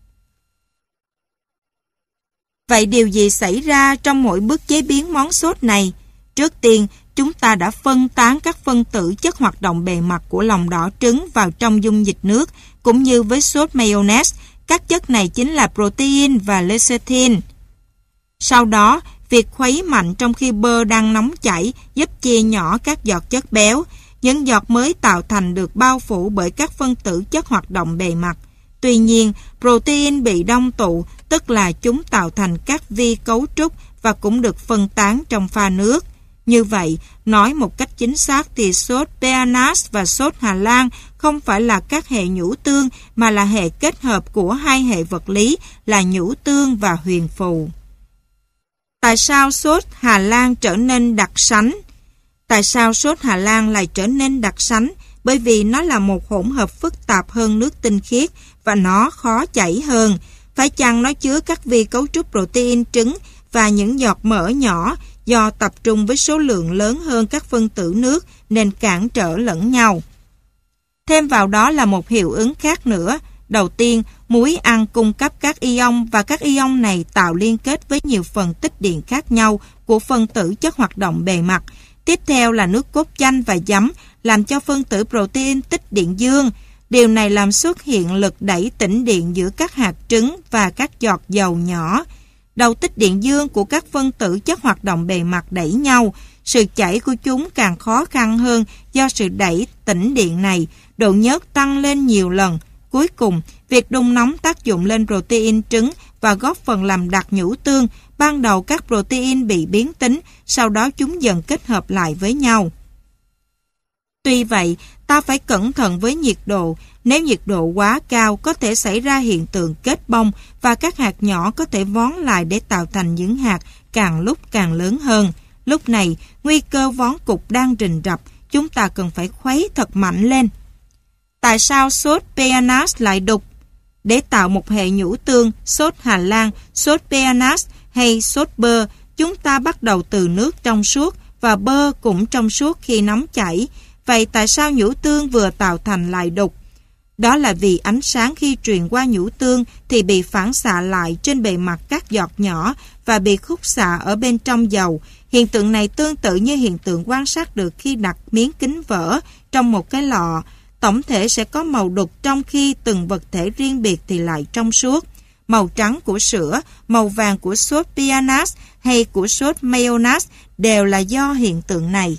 Speaker 1: Vậy điều gì xảy ra trong mỗi bước chế biến món sốt này? Trước tiên, chúng ta đã phân tán các phân tử chất hoạt động bề mặt của lòng đỏ trứng vào trong dung dịch nước, cũng như với sốt mayonnaise. Các chất này chính là protein và lecithin. Sau đó, việc khuấy mạnh trong khi bơ đang nóng chảy giúp chia nhỏ các giọt chất béo. Những giọt mới tạo thành được bao phủ bởi các phân tử chất hoạt động bề mặt. Tuy nhiên, protein bị đông tụ, tức là chúng tạo thành các vi cấu trúc và cũng được phân tán trong pha nước. Như vậy, nói một cách chính xác thì sốt peanut và sốt Hà Lan không phải là các hệ nhũ tương mà là hệ kết hợp của hai hệ vật lý là nhũ tương và huyền phù. Tại sao sốt Hà Lan trở nên đặc sánh? Tại sao sốt Hà Lan lại trở nên đặc sánh? Bởi vì nó là một hỗn hợp phức tạp hơn nước tinh khiết và nó khó chảy hơn. Phải chăng nó chứa các vi cấu trúc protein trứng và những giọt mỡ nhỏ do tập trung với số lượng lớn hơn các phân tử nước nên cản trở lẫn nhau. Thêm vào đó là một hiệu ứng khác nữa. Đầu tiên, muối ăn cung cấp các ion và các ion này tạo liên kết với nhiều phần tích điện khác nhau của phân tử chất hoạt động bề mặt. Tiếp theo là nước cốt chanh và giấm làm cho phân tử protein tích điện dương. Điều này làm xuất hiện lực đẩy tĩnh điện giữa các hạt trứng và các giọt dầu nhỏ. Đầu tích điện dương của các phân tử chất hoạt động bề mặt đẩy nhau. Sự chảy của chúng càng khó khăn hơn do sự đẩy tĩnh điện này. Độ nhớt tăng lên nhiều lần. Cuối cùng, việc đun nóng tác dụng lên protein trứng và góp phần làm đặc nhũ tương. Ban đầu các protein bị biến tính, sau đó chúng dần kết hợp lại với nhau. Tuy vậy, ta phải cẩn thận với nhiệt độ. Nếu nhiệt độ quá cao, có thể xảy ra hiện tượng kết bông và các hạt nhỏ có thể vón lại để tạo thành những hạt càng lúc càng lớn hơn. Lúc này, nguy cơ vón cục đang rình rập, chúng ta cần phải khuấy thật mạnh lên. Tại sao sốt peanut lại đục? Để tạo một hệ nhũ tương, sốt Hà Lan, sốt peanut hay sốt bơ, chúng ta bắt đầu từ nước trong suốt và bơ cũng trong suốt khi nóng chảy. Vậy tại sao nhũ tương vừa tạo thành lại đục? Đó là vì ánh sáng khi truyền qua nhũ tương thì bị phản xạ lại trên bề mặt các giọt nhỏ và bị khúc xạ ở bên trong dầu. Hiện tượng này tương tự như hiện tượng quan sát được khi đặt miếng kính vỡ trong một cái lọ. Tổng thể sẽ có màu đục trong khi từng vật thể riêng biệt thì lại trong suốt. Màu trắng của sữa, màu vàng của sốt peanut hay của sốt mayonnaise đều là do hiện tượng này.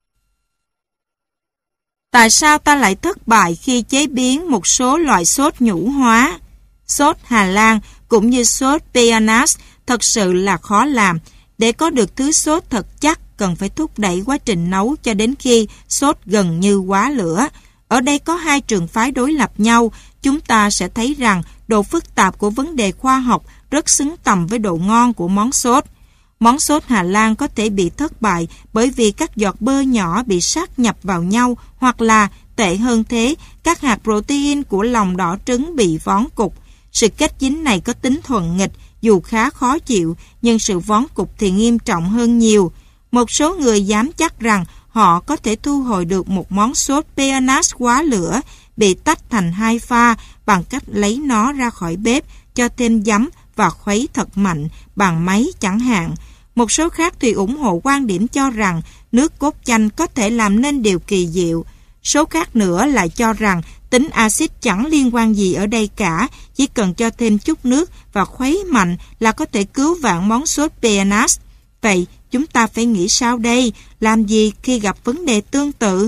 Speaker 1: Tại sao ta lại thất bại khi chế biến một số loại sốt nhũ hóa? Sốt Hà Lan cũng như sốt peanut thật sự là khó làm. Để có được thứ sốt thật chắc, cần phải thúc đẩy quá trình nấu cho đến khi sốt gần như quá lửa. Ở đây có hai trường phái đối lập nhau. Chúng ta sẽ thấy rằng độ phức tạp của vấn đề khoa học rất xứng tầm với độ ngon của món sốt. Món sốt Hà Lan có thể bị thất bại bởi vì các giọt bơ nhỏ bị sát nhập vào nhau, hoặc là, tệ hơn thế, các hạt protein của lòng đỏ trứng bị vón cục. Sự kết dính này có tính thuận nghịch, dù khá khó chịu, nhưng sự vón cục thì nghiêm trọng hơn nhiều. Một số người dám chắc rằng họ có thể thu hồi được một món sốt peanut quá lửa, bị tách thành hai pha bằng cách lấy nó ra khỏi bếp, cho thêm giấm và khuấy thật mạnh bằng máy chẳng hạn. Một số khác thì ủng hộ quan điểm cho rằng nước cốt chanh có thể làm nên điều kỳ diệu. Số khác nữa lại cho rằng tính axit chẳng liên quan gì ở đây cả, chỉ cần cho thêm chút nước và khuấy mạnh là có thể cứu vãn món sốt peanut. Vậy chúng ta phải nghĩ sao đây? Làm gì khi gặp vấn đề tương tự?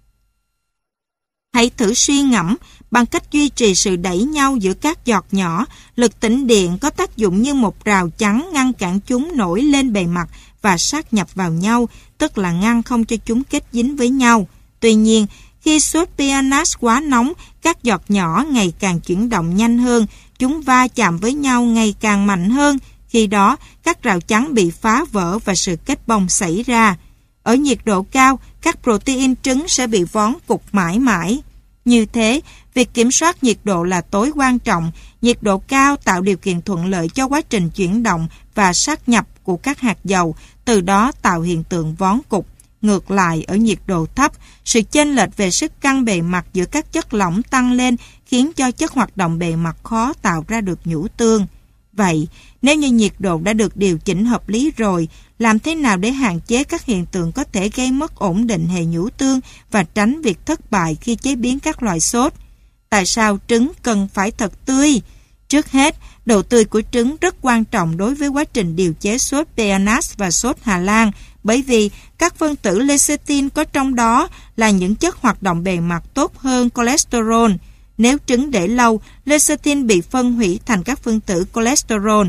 Speaker 1: Hãy thử suy ngẫm. Bằng cách duy trì sự đẩy nhau giữa các giọt nhỏ, lực tĩnh điện có tác dụng như một rào chắn ngăn cản chúng nổi lên bề mặt và sát nhập vào nhau, tức là ngăn không cho chúng kết dính với nhau. Tuy nhiên, khi sốt peanut quá nóng, các giọt nhỏ ngày càng chuyển động nhanh hơn, chúng va chạm với nhau ngày càng mạnh hơn. Khi đó, các rào chắn bị phá vỡ và sự kết bong xảy ra. Ở nhiệt độ cao, các protein trứng sẽ bị vón cục mãi mãi. Như thế, việc kiểm soát nhiệt độ là tối quan trọng. Nhiệt độ cao tạo điều kiện thuận lợi cho quá trình chuyển động và sát nhập của các hạt dầu, từ đó tạo hiện tượng vón cục. Ngược lại, ở nhiệt độ thấp, sự chênh lệch về sức căng bề mặt giữa các chất lỏng tăng lên khiến cho chất hoạt động bề mặt khó tạo ra được nhũ tương. Vậy, nếu như nhiệt độ đã được điều chỉnh hợp lý rồi, làm thế nào để hạn chế các hiện tượng có thể gây mất ổn định hệ nhũ tương và tránh việc thất bại khi chế biến các loại sốt? Tại sao trứng cần phải thật tươi? Trước hết, độ tươi của trứng rất quan trọng đối với quá trình điều chế sốt peanut và sốt Hà Lan, bởi vì các phân tử lecithin có trong đó là những chất hoạt động bề mặt tốt hơn cholesterol. Nếu trứng để lâu, lecithin bị phân hủy thành các phân tử cholesterol.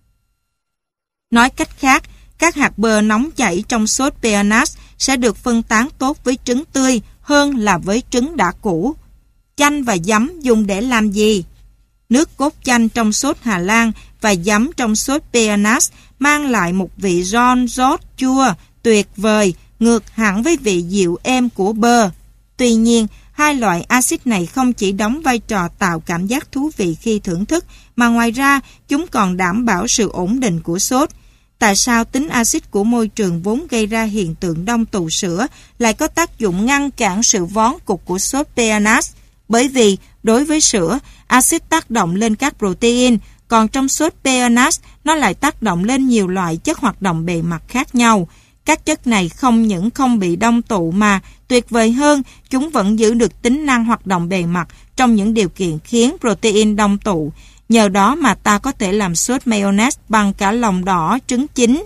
Speaker 1: Nói cách khác, các hạt bơ nóng chảy trong sốt peanut sẽ được phân tán tốt với trứng tươi hơn là với trứng đã cũ. Chanh và giấm dùng để làm gì? Nước cốt chanh trong sốt Hà Lan và giấm trong sốt peanut mang lại một vị giòn rót chua tuyệt vời, ngược hẳn với vị dịu êm của bơ. Tuy nhiên, hai loại axit này không chỉ đóng vai trò tạo cảm giác thú vị khi thưởng thức, mà ngoài ra chúng còn đảm bảo sự ổn định của sốt. Tại sao tính axit của môi trường vốn gây ra hiện tượng đông tụ sữa lại có tác dụng ngăn cản sự vón cục của sốt peanut? Bởi vì, đối với sữa, axit tác động lên các protein, còn trong sốt peanut, nó lại tác động lên nhiều loại chất hoạt động bề mặt khác nhau. Các chất này không những không bị đông tụ mà, tuyệt vời hơn, chúng vẫn giữ được tính năng hoạt động bề mặt trong những điều kiện khiến protein đông tụ. Nhờ đó mà ta có thể làm sốt mayonnaise bằng cả lòng đỏ trứng chín.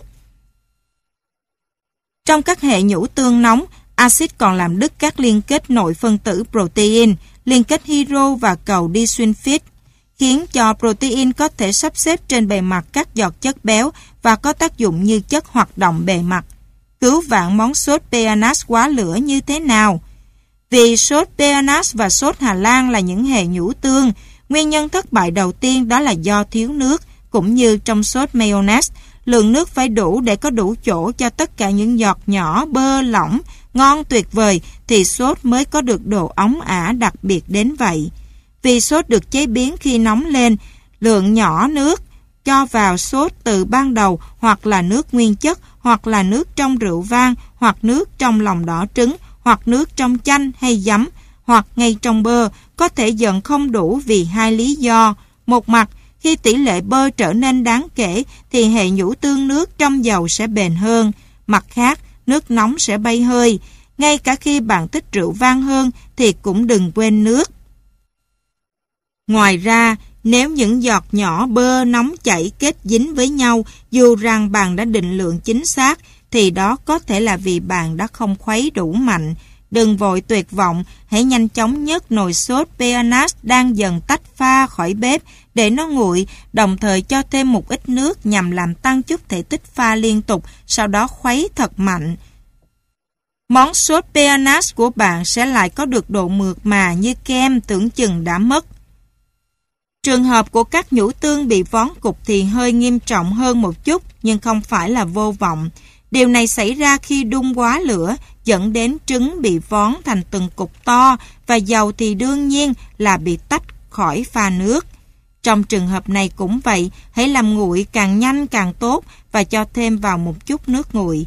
Speaker 1: Trong các hệ nhũ tương nóng, axit còn làm đứt các liên kết nội phân tử protein, liên kết hydro và cầu disulfide, khiến cho protein có thể sắp xếp trên bề mặt các giọt chất béo và có tác dụng như chất hoạt động bề mặt. Cứu vãn món sốt peanut quá lửa như thế nào? Vì sốt peanut và sốt Hà Lan là những hệ nhũ tương, nguyên nhân thất bại đầu tiên đó là do thiếu nước, cũng như trong sốt mayonnaise, lượng nước phải đủ để có đủ chỗ cho tất cả những giọt nhỏ bơ lỏng ngon tuyệt vời thì sốt mới có được độ óng ả đặc biệt đến vậy. Vì sốt được chế biến khi nóng lên, lượng nhỏ nước cho vào sốt từ ban đầu hoặc là nước nguyên chất, hoặc là nước trong rượu vang, hoặc nước trong lòng đỏ trứng, hoặc nước trong chanh hay giấm, hoặc ngay trong bơ, có thể dần không đủ vì hai lý do. Một mặt, khi tỷ lệ bơ trở nên đáng kể thì hệ nhũ tương nước trong dầu sẽ bền hơn. Mặt khác, nước nóng sẽ bay hơi. Ngay cả khi bạn thích rượu vang hơn thì cũng đừng quên nước. Ngoài ra, nếu những giọt nhỏ bơ nóng chảy kết dính với nhau, dù rằng bạn đã định lượng chính xác, thì đó có thể là vì bạn đã không khuấy đủ mạnh. Đừng vội tuyệt vọng, hãy nhanh chóng nhấc nồi sốt peanut đang dần tách pha khỏi bếp để nó nguội, đồng thời cho thêm một ít nước nhằm làm tăng chút thể tích pha liên tục, sau đó khuấy thật mạnh. Món sốt peanut của bạn sẽ lại có được độ mượt mà như kem tưởng chừng đã mất. Trường hợp của các nhũ tương bị vón cục thì hơi nghiêm trọng hơn một chút, nhưng không phải là vô vọng. Điều này xảy ra khi đun quá lửa, dẫn đến trứng bị vón thành từng cục to, và dầu thì đương nhiên là bị tách khỏi pha nước. Trong trường hợp này cũng vậy, hãy làm nguội càng nhanh càng tốt và cho thêm vào một chút nước nguội.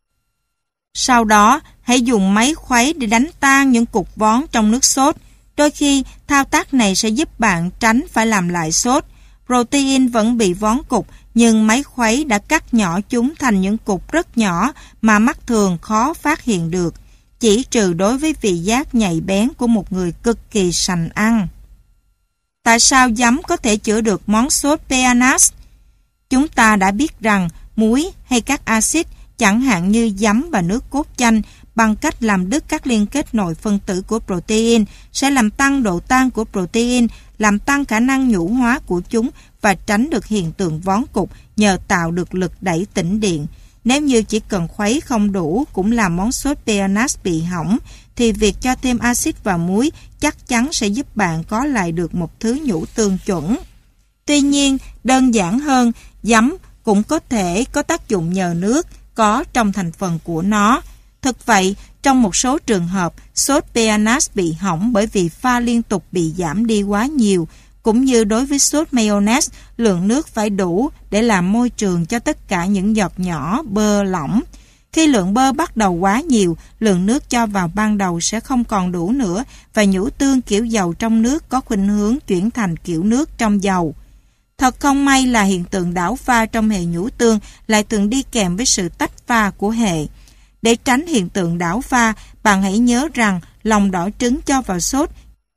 Speaker 1: Sau đó, hãy dùng máy khuấy để đánh tan những cục vón trong nước sốt. Đôi khi, thao tác này sẽ giúp bạn tránh phải làm lại sốt. Protein vẫn bị vón cục, nhưng máy khuấy đã cắt nhỏ chúng thành những cục rất nhỏ mà mắt thường khó phát hiện được, chỉ trừ đối với vị giác nhạy bén của một người cực kỳ sành ăn. Tại sao giấm có thể chữa được món sốt peanut? Chúng ta đã biết rằng muối hay các axit, chẳng hạn như giấm và nước cốt chanh, bằng cách làm đứt các liên kết nội phân tử của protein, sẽ làm tăng độ tan của protein, làm tăng khả năng nhũ hóa của chúng và tránh được hiện tượng vón cục nhờ tạo được lực đẩy tĩnh điện. Nếu như chỉ cần khuấy không đủ cũng làm món sốt peanut bị hỏng, thì việc cho thêm axit và muối chắc chắn sẽ giúp bạn có lại được một thứ nhũ tương chuẩn. Tuy nhiên, đơn giản hơn, giấm cũng có thể có tác dụng nhờ nước có trong thành phần của nó. Thực vậy, trong một số trường hợp, sốt peanut bị hỏng bởi vì pha liên tục bị giảm đi quá nhiều. Cũng như đối với sốt mayonnaise, lượng nước phải đủ để làm môi trường cho tất cả những giọt nhỏ bơ lỏng. Khi lượng bơ bắt đầu quá nhiều, lượng nước cho vào ban đầu sẽ không còn đủ nữa và nhũ tương kiểu dầu trong nước có khuynh hướng chuyển thành kiểu nước trong dầu. Thật không may là hiện tượng đảo pha trong hệ nhũ tương lại thường đi kèm với sự tách pha của hệ. Để tránh hiện tượng đảo pha, bạn hãy nhớ rằng lòng đỏ trứng cho vào sốt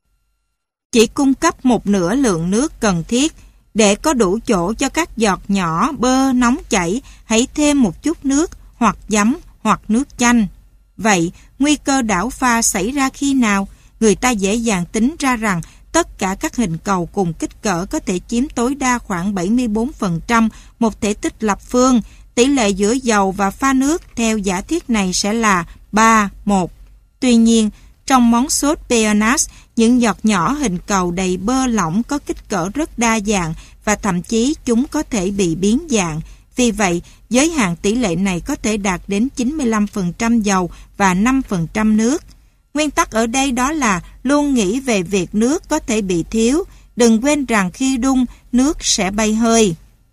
Speaker 1: chỉ cung cấp một nửa lượng nước cần thiết. Để có đủ chỗ cho các giọt nhỏ bơ nóng chảy, hãy thêm một chút nước hoặc giấm hoặc nước chanh. Vậy, nguy cơ đảo pha xảy ra khi nào? Người ta dễ dàng tính ra rằng tất cả các hình cầu cùng kích cỡ có thể chiếm tối đa khoảng bảy mươi tư phần trăm một thể tích lập phương. Tỷ lệ giữa dầu và pha nước theo giả thiết này sẽ là ba một. Tuy nhiên, trong món sốt peanut, những giọt nhỏ hình cầu đầy bơ lỏng có kích cỡ rất đa dạng và thậm chí chúng có thể bị biến dạng. Vì vậy, giới hạn tỷ lệ này có thể đạt đến chín mươi lăm phần trăm dầu và năm phần trăm nước. Nguyên tắc ở đây đó là luôn nghĩ về việc nước có thể bị thiếu. Đừng quên rằng khi đun, nước sẽ bay hơi.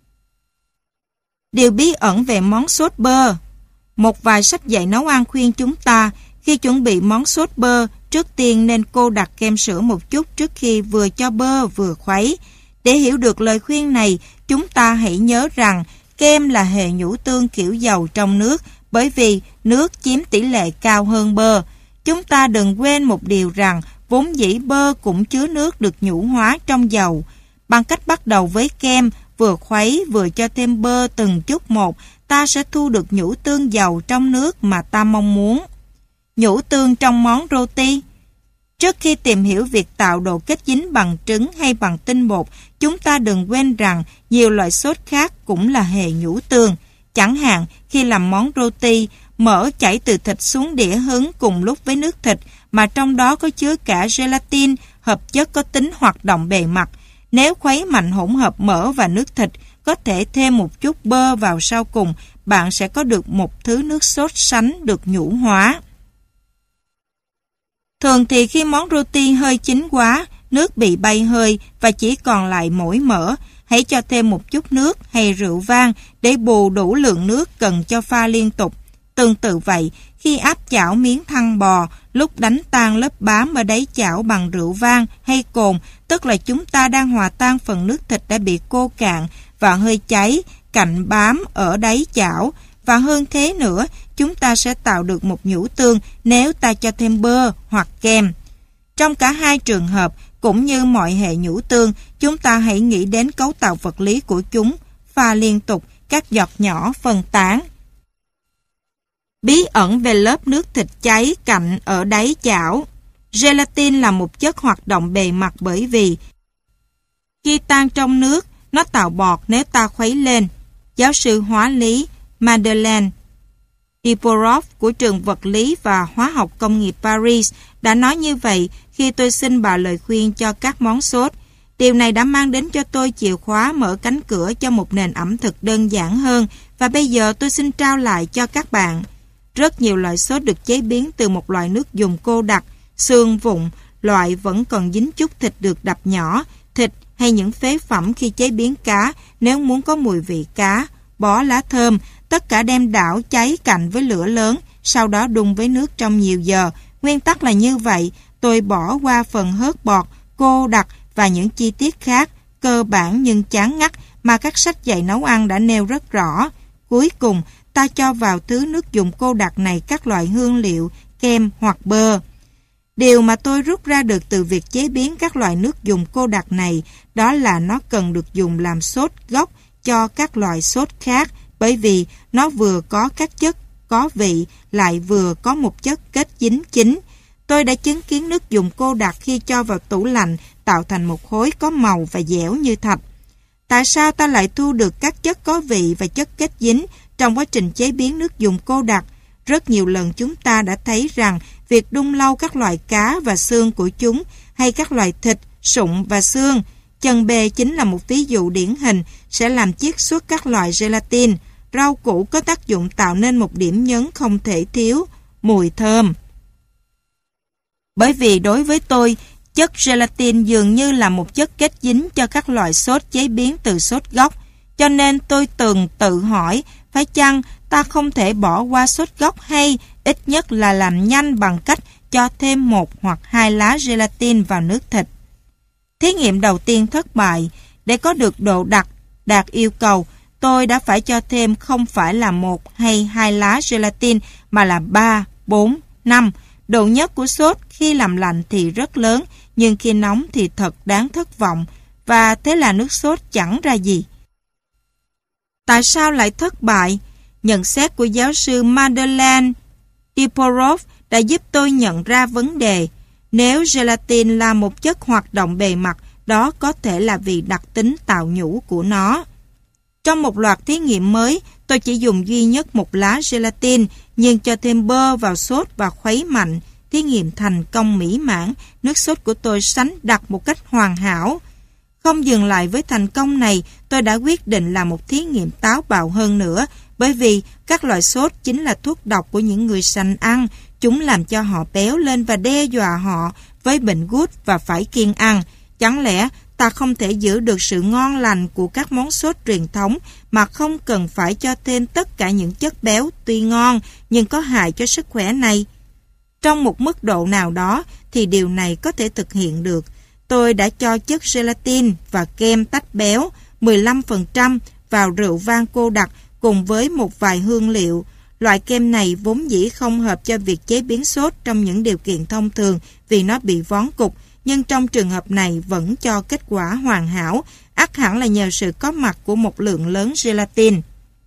Speaker 1: Điều bí ẩn về món sốt bơ. Một vài sách dạy nấu ăn khuyên chúng ta khi chuẩn bị món sốt bơ, trước tiên nên cô đặc kem sữa một chút trước khi vừa cho bơ vừa khuấy. Để hiểu được lời khuyên này, chúng ta hãy nhớ rằng kem là hệ nhũ tương kiểu dầu trong nước bởi vì nước chiếm tỷ lệ cao hơn bơ. Chúng ta đừng quên một điều rằng vốn dĩ bơ cũng chứa nước được nhũ hóa trong dầu. Bằng cách bắt đầu với kem, vừa khuấy vừa cho thêm bơ từng chút một, ta sẽ thu được nhũ tương dầu trong nước mà ta mong muốn. Nhũ tương trong món roti. Trước khi tìm hiểu việc tạo độ kết dính bằng trứng hay bằng tinh bột, chúng ta đừng quên rằng nhiều loại sốt khác cũng là hệ nhũ tương. Chẳng hạn, khi làm món roti, mỡ chảy từ thịt xuống đĩa hứng cùng lúc với nước thịt, mà trong đó có chứa cả gelatin, hợp chất có tính hoạt động bề mặt. Nếu khuấy mạnh hỗn hợp mỡ và nước thịt, có thể thêm một chút bơ vào sau cùng, bạn sẽ có được một thứ nước sốt sánh được nhũ hóa. Thường thì khi món roti hơi chín quá, nước bị bay hơi và chỉ còn lại mỗi mỡ, hãy cho thêm một chút nước hay rượu vang để bù đủ lượng nước cần cho pha liên tục. Tương tự vậy, khi áp chảo miếng thăn bò, lúc đánh tan lớp bám ở đáy chảo bằng rượu vang hay cồn, tức là chúng ta đang hòa tan phần nước thịt đã bị khô cạn và hơi cháy, cạnh bám ở đáy chảo. Và hơn thế nữa, chúng ta sẽ tạo được một nhũ tương nếu ta cho thêm bơ hoặc kem. Trong cả hai trường hợp, cũng như mọi hệ nhũ tương, chúng ta hãy nghĩ đến cấu tạo vật lý của chúng, pha liên tục, các giọt nhỏ phân tán. Bí ẩn về lớp nước thịt cháy cạnh ở đáy chảo. Gelatin là một chất hoạt động bề mặt bởi vì khi tan trong nước, nó tạo bọt nếu ta khuấy lên. Giáo sư hóa lý Madeleine Iporov của trường vật lý và hóa học công nghiệp Paris đã nói như vậy khi tôi xin bà lời khuyên cho các món sốt. Điều này đã mang đến cho tôi chìa khóa mở cánh cửa cho một nền ẩm thực đơn giản hơn, và bây giờ tôi xin trao lại cho các bạn. Rất nhiều loại sốt được chế biến từ một loại nước dùng cô đặc, xương vụn, loại vẫn còn dính chút thịt được đập nhỏ, thịt hay những phế phẩm khi chế biến cá nếu muốn có mùi vị cá, bó lá thơm, tất cả đem đảo cháy cạnh với lửa lớn, sau đó đun với nước trong nhiều giờ. Nguyên tắc là như vậy, tôi bỏ qua phần hớt bọt, cô đặc và những chi tiết khác, cơ bản nhưng chán ngắt mà các sách dạy nấu ăn đã nêu rất rõ. Cuối cùng, ta cho vào thứ nước dùng cô đặc này các loại hương liệu, kem hoặc bơ. Điều mà tôi rút ra được từ việc chế biến các loại nước dùng cô đặc này, đó là nó cần được dùng làm sốt gốc cho các loại sốt khác, bởi vì nó vừa có các chất có vị, lại vừa có một chất kết dính chính. Tôi đã chứng kiến nước dùng cô đặc khi cho vào tủ lạnh tạo thành một khối có màu và dẻo như thạch. Tại sao ta lại thu được các chất có vị và chất kết dính trong quá trình chế biến nước dùng cô đặc? Rất nhiều lần chúng ta đã thấy rằng việc đun lâu các loại cá và xương của chúng, hay các loại thịt, sụn và xương, chân bê chính là một ví dụ điển hình, sẽ làm chiết xuất các loại gelatin. Rau củ có tác dụng tạo nên một điểm nhấn không thể thiếu, mùi thơm. Bởi vì đối với tôi, chất gelatin dường như là một chất kết dính cho các loại sốt chế biến từ sốt gốc, cho nên tôi từng tự hỏi, phải chăng ta không thể bỏ qua sốt gốc, hay ít nhất là làm nhanh bằng cách cho thêm một hoặc hai lá gelatin vào nước thịt. Thí nghiệm đầu tiên thất bại. Để có được độ đặc đạt yêu cầu, tôi đã phải cho thêm không phải là một hay hai lá gelatin mà là ba, bốn, năm. Độ nhớt của sốt khi làm lạnh thì rất lớn, nhưng khi nóng thì thật đáng thất vọng, và thế là nước sốt chẳng ra gì. Tại sao lại thất bại? Nhận xét của giáo sư Madeleine Iporov đã giúp tôi nhận ra vấn đề. Nếu gelatin là một chất hoạt động bề mặt, đó có thể là vì đặc tính tạo nhũ của nó. Trong một loạt thí nghiệm mới, tôi chỉ dùng duy nhất một lá gelatin, nhưng cho thêm bơ vào sốt và khuấy mạnh. Thí nghiệm thành công mỹ mãn, nước sốt của tôi sánh đặc một cách hoàn hảo. Không dừng lại với thành công này, tôi đã quyết định làm một thí nghiệm táo bạo hơn nữa, bởi vì các loại sốt chính là thuốc độc của những người sành ăn. Chúng làm cho họ béo lên và đe dọa họ với bệnh gút và phải kiêng ăn. Chẳng lẽ ta không thể giữ được sự ngon lành của các món sốt truyền thống mà không cần phải cho thêm tất cả những chất béo tuy ngon nhưng có hại cho sức khỏe này? Trong một mức độ nào đó thì điều này có thể thực hiện được. Tôi đã cho chất gelatin và kem tách béo mười lăm phần trăm vào rượu vang cô đặc cùng với một vài hương liệu. Loại kem này vốn dĩ không hợp cho việc chế biến sốt trong những điều kiện thông thường vì nó bị vón cục, nhưng trong trường hợp này vẫn cho kết quả hoàn hảo, ắt hẳn là nhờ sự có mặt của một lượng lớn gelatin.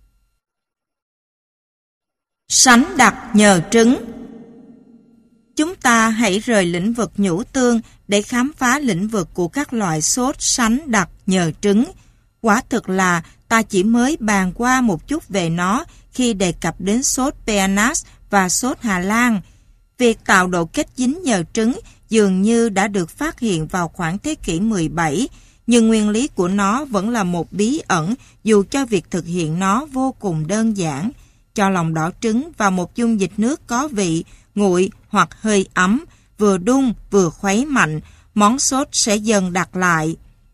Speaker 1: Sánh đặc nhờ trứng. Chúng ta hãy rời lĩnh vực nhũ tương để khám phá lĩnh vực của các loại sốt sánh đặc nhờ trứng. Quả thực là ta chỉ mới bàn qua một chút về nó khi đề cập đến sốt Peanas và sốt Hà Lan. Việc tạo độ kết dính nhờ trứng dường như đã được phát hiện vào khoảng thế kỷ mười bảy, nhưng nguyên lý của nó vẫn là một bí ẩn dù cho việc thực hiện nó vô cùng đơn giản. Cho lòng đỏ trứng vào một dung dịch nước có vị, nguội hoặc hơi ấm, vừa đun vừa khuấy mạnh, món sốt sẽ dần đặc lại.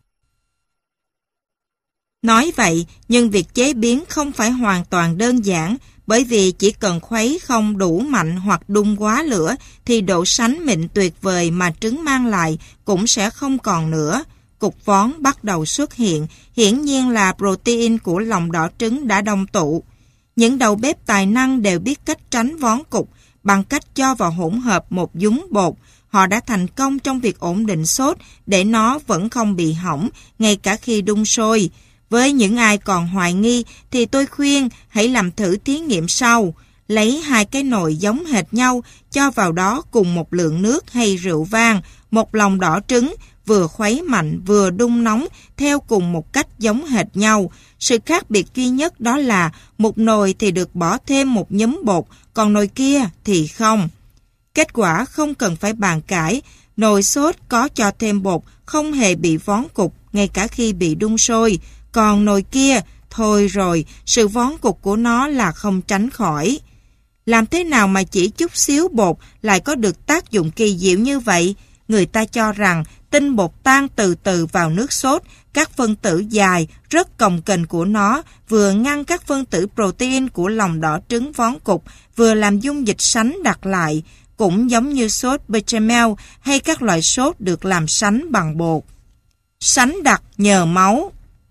Speaker 1: Nói vậy, nhưng việc chế biến không phải hoàn toàn đơn giản, bởi vì chỉ cần khuấy không đủ mạnh hoặc đun quá lửa thì độ sánh mịn tuyệt vời mà trứng mang lại cũng sẽ không còn nữa. Cục vón bắt đầu xuất hiện, hiển nhiên là protein của lòng đỏ trứng đã đông tụ. Những đầu bếp tài năng đều biết cách tránh vón cục bằng cách cho vào hỗn hợp một dúng bột. Họ đã thành công trong việc ổn định sốt để nó vẫn không bị hỏng ngay cả khi đun sôi. Với những ai còn hoài nghi thì tôi khuyên hãy làm thử thí nghiệm sau. Lấy hai cái nồi giống hệt nhau, cho vào đó cùng một lượng nước hay rượu vang, một lòng đỏ trứng, vừa khuấy mạnh vừa đun nóng theo cùng một cách giống hệt nhau. Sự khác biệt duy nhất đó là một nồi thì được bỏ thêm một nhúm bột, còn nồi kia thì không. Kết quả không cần phải bàn cãi, nồi sốt có cho thêm bột không hề bị vón cục ngay cả khi bị đun sôi. Còn nồi kia, thôi rồi, sự vón cục của nó là không tránh khỏi. Làm thế nào mà chỉ chút xíu bột lại có được tác dụng kỳ diệu như vậy? Người ta cho rằng tinh bột tan từ từ vào nước sốt, các phân tử dài, rất cồng kềnh của nó vừa ngăn các phân tử protein của lòng đỏ trứng vón cục, vừa làm dung dịch sánh đặc lại, cũng giống như sốt bechamel hay các loại sốt được làm sánh bằng bột. Sánh đặc nhờ máu.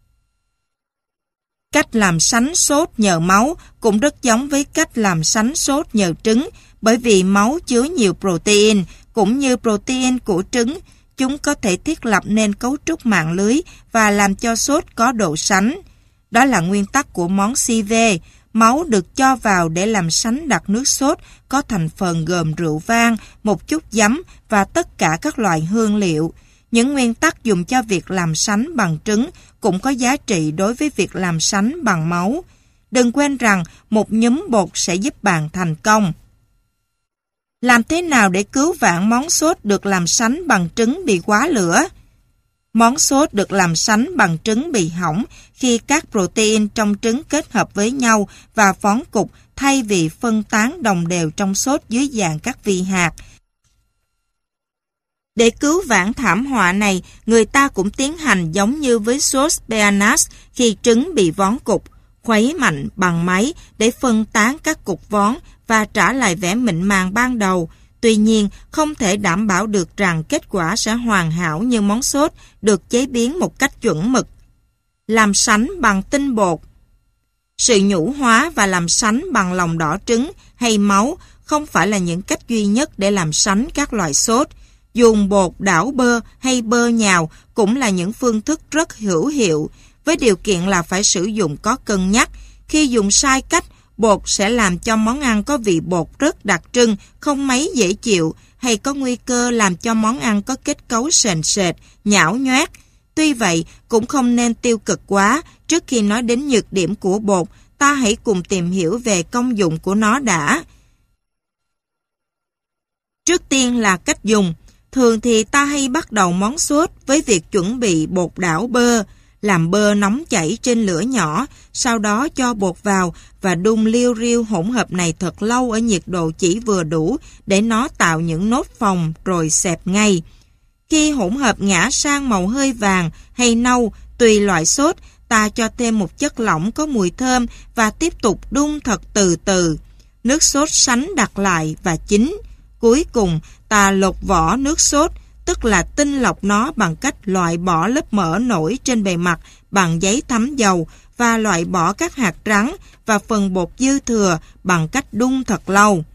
Speaker 1: Cách làm sánh sốt nhờ máu cũng rất giống với cách làm sánh sốt nhờ trứng, bởi vì máu chứa nhiều protein, cũng như protein của trứng, chúng có thể thiết lập nên cấu trúc mạng lưới và làm cho sốt có độ sánh. Đó là nguyên tắc của món xê vê. Máu được cho vào để làm sánh đặc nước sốt có thành phần gồm rượu vang, một chút giấm và tất cả các loại hương liệu. Những nguyên tắc dùng cho việc làm sánh bằng trứng cũng có giá trị đối với việc làm sánh bằng máu. Đừng quên rằng một nhúm bột sẽ giúp bạn thành công. Làm thế nào để cứu vãn món sốt được làm sánh bằng trứng bị quá lửa? Món sốt được làm sánh bằng trứng bị hỏng khi các protein trong trứng kết hợp với nhau và vón cục thay vì phân tán đồng đều trong sốt dưới dạng các vi hạt. Để cứu vãn thảm họa này, người ta cũng tiến hành giống như với sốt béarnaise khi trứng bị vón cục, khuấy mạnh bằng máy để phân tán các cục vón và trả lại vẻ mịn màng ban đầu. Tuy nhiên, không thể đảm bảo được rằng kết quả sẽ hoàn hảo như món sốt được chế biến một cách chuẩn mực. Làm sánh bằng tinh bột. Sự nhũ hóa và làm sánh bằng lòng đỏ trứng hay máu không phải là những cách duy nhất để làm sánh các loại sốt. Dùng bột đảo bơ hay bơ nhào cũng là những phương thức rất hữu hiệu, với điều kiện là phải sử dụng có cân nhắc. Khi dùng sai cách, bột sẽ làm cho món ăn có vị bột rất đặc trưng, không mấy dễ chịu, hay có nguy cơ làm cho món ăn có kết cấu sền sệt, nhão nhoét. Tuy vậy, cũng không nên tiêu cực quá. Trước khi nói đến nhược điểm của bột, ta hãy cùng tìm hiểu về công dụng của nó đã. Trước tiên là cách dùng. Thường thì ta hay bắt đầu món sốt với việc chuẩn bị bột đảo bơ, làm bơ nóng chảy trên lửa nhỏ, sau đó cho bột vào và đun liu riu hỗn hợp này thật lâu ở nhiệt độ chỉ vừa đủ để nó tạo những nốt phồng rồi xẹp ngay. Khi hỗn hợp ngã sang màu hơi vàng hay nâu, tùy loại sốt, ta cho thêm một chất lỏng có mùi thơm và tiếp tục đun thật từ từ. Nước sốt sánh đặc lại và chín. Cuối cùng, ta lột vỏ nước sốt, tức là tinh lọc nó bằng cách loại bỏ lớp mỡ nổi trên bề mặt bằng giấy thấm dầu và loại bỏ các hạt trắng và phần bột dư thừa bằng cách đun thật lâu.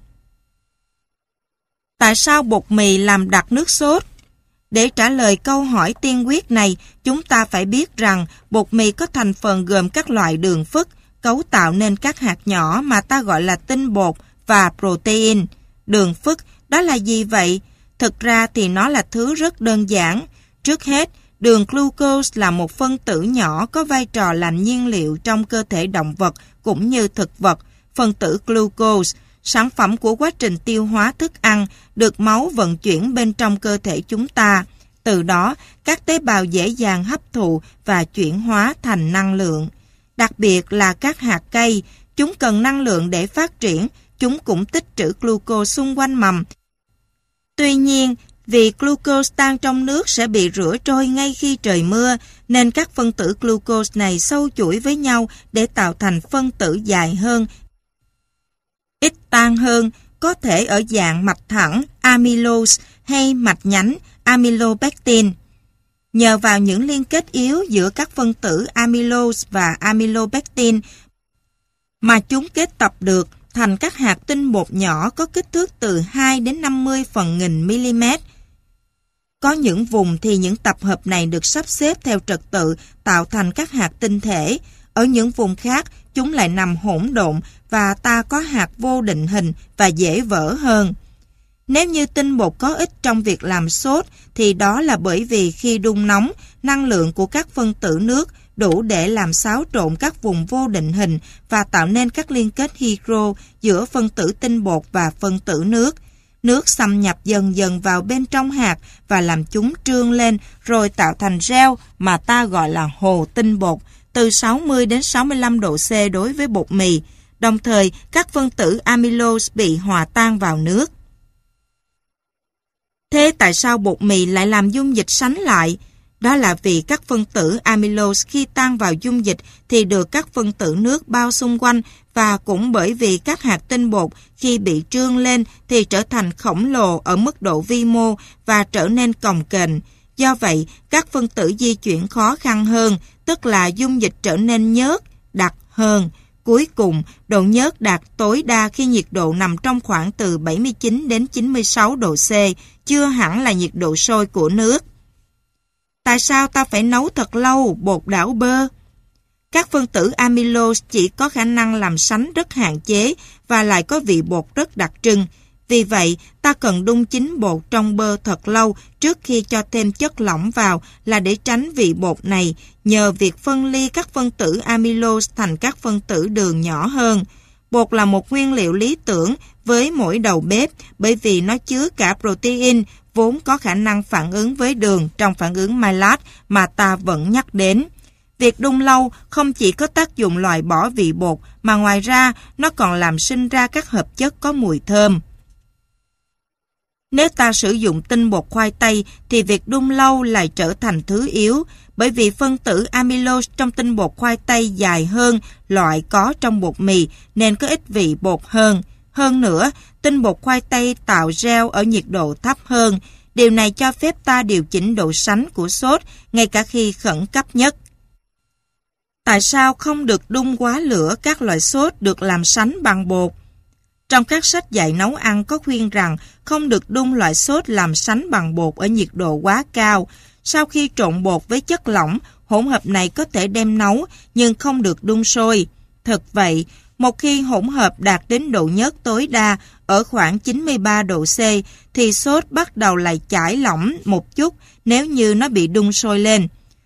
Speaker 1: Tại sao bột mì làm đặc nước sốt? Để trả lời câu hỏi tiên quyết này, chúng ta phải biết rằng bột mì có thành phần gồm các loại đường phức, cấu tạo nên các hạt nhỏ mà ta gọi là tinh bột và protein. Đường phức, đó là gì vậy? Thực ra thì nó là thứ rất đơn giản. Trước hết, đường glucose là một phân tử nhỏ có vai trò làm nhiên liệu trong cơ thể động vật cũng như thực vật. Phân tử glucose, sản phẩm của quá trình tiêu hóa thức ăn, được máu vận chuyển bên trong cơ thể chúng ta. Từ đó, các tế bào dễ dàng hấp thụ và chuyển hóa thành năng lượng. Đặc biệt là các hạt cây, chúng cần năng lượng để phát triển, chúng cũng tích trữ glucose xung quanh mầm. Tuy nhiên, vì glucose tan trong nước sẽ bị rửa trôi ngay khi trời mưa, nên các phân tử glucose này xâu chuỗi với nhau để tạo thành phân tử dài hơn, ít tan hơn, có thể ở dạng mạch thẳng amylose hay mạch nhánh amylopectin. Nhờ vào những liên kết yếu giữa các phân tử amylose và amylopectin mà chúng kết tập được thành các hạt tinh bột nhỏ có kích thước từ hai đến năm mươi phần nghìn mm. Có những vùng thì những tập hợp này được sắp xếp theo trật tự tạo thành các hạt tinh thể. Ở những vùng khác, chúng lại nằm hỗn độn và ta có hạt vô định hình và dễ vỡ hơn. Nếu như tinh bột có ích trong việc làm sốt, thì đó là bởi vì khi đun nóng, năng lượng của các phân tử nước đủ để làm xáo trộn các vùng vô định hình và tạo nên các liên kết hydro giữa phân tử tinh bột và phân tử nước. Nước xâm nhập dần dần vào bên trong hạt và làm chúng trương lên rồi tạo thành gel mà ta gọi là hồ tinh bột, từ sáu mươi đến sáu mươi lăm độ C đối với bột mì. Đồng thời, các phân tử amylose bị hòa tan vào nước. Thế tại sao bột mì lại làm dung dịch sánh lại? Đó là vì các phân tử amylose khi tan vào dung dịch thì được các phân tử nước bao xung quanh, và cũng bởi vì các hạt tinh bột khi bị trương lên thì trở thành khổng lồ ở mức độ vi mô và trở nên cồng kềnh. Do vậy, các phân tử di chuyển khó khăn hơn, tức là dung dịch trở nên nhớt, đặc hơn. Cuối cùng, độ nhớt đạt tối đa khi nhiệt độ nằm trong khoảng từ bảy mươi chín đến chín mươi sáu độ C, chưa hẳn là nhiệt độ sôi của nước. Tại sao ta phải nấu thật lâu bột đảo bơ? Các phân tử amylose chỉ có khả năng làm sánh rất hạn chế và lại có vị bột rất đặc trưng. Vì vậy, ta cần đun chín bột trong bơ thật lâu trước khi cho thêm chất lỏng vào là để tránh vị bột này nhờ việc phân ly các phân tử amylose thành các phân tử đường nhỏ hơn. Bột là một nguyên liệu lý tưởng với mỗi đầu bếp bởi vì nó chứa cả protein vốn có khả năng phản ứng với đường trong phản ứng Maillard mà ta vẫn nhắc đến. Việc đun lâu không chỉ có tác dụng loại bỏ vị bột mà ngoài ra nó còn làm sinh ra các hợp chất có mùi thơm. Nếu ta sử dụng tinh bột khoai tây thì việc đun lâu lại trở thành thứ yếu bởi vì phân tử amylose trong tinh bột khoai tây dài hơn loại có trong bột mì nên có ít vị bột hơn. Hơn nữa, tinh bột khoai tây tạo gel ở nhiệt độ thấp hơn. Điều này cho phép ta điều chỉnh độ sánh của sốt ngay cả khi khẩn cấp nhất. Tại sao không được đun quá lửa các loại sốt được làm sánh bằng bột? Trong các sách dạy nấu ăn có khuyên rằng không được đun loại sốt làm sánh bằng bột ở nhiệt độ quá cao. Sau khi trộn bột với chất lỏng, hỗn hợp này có thể đem nấu nhưng không được đun sôi. Thực vậy, một khi hỗn hợp đạt đến độ nhớt tối đa ở khoảng chín mươi ba độ C thì sốt bắt đầu lại chảy lỏng một chút nếu như nó bị đun sôi lên.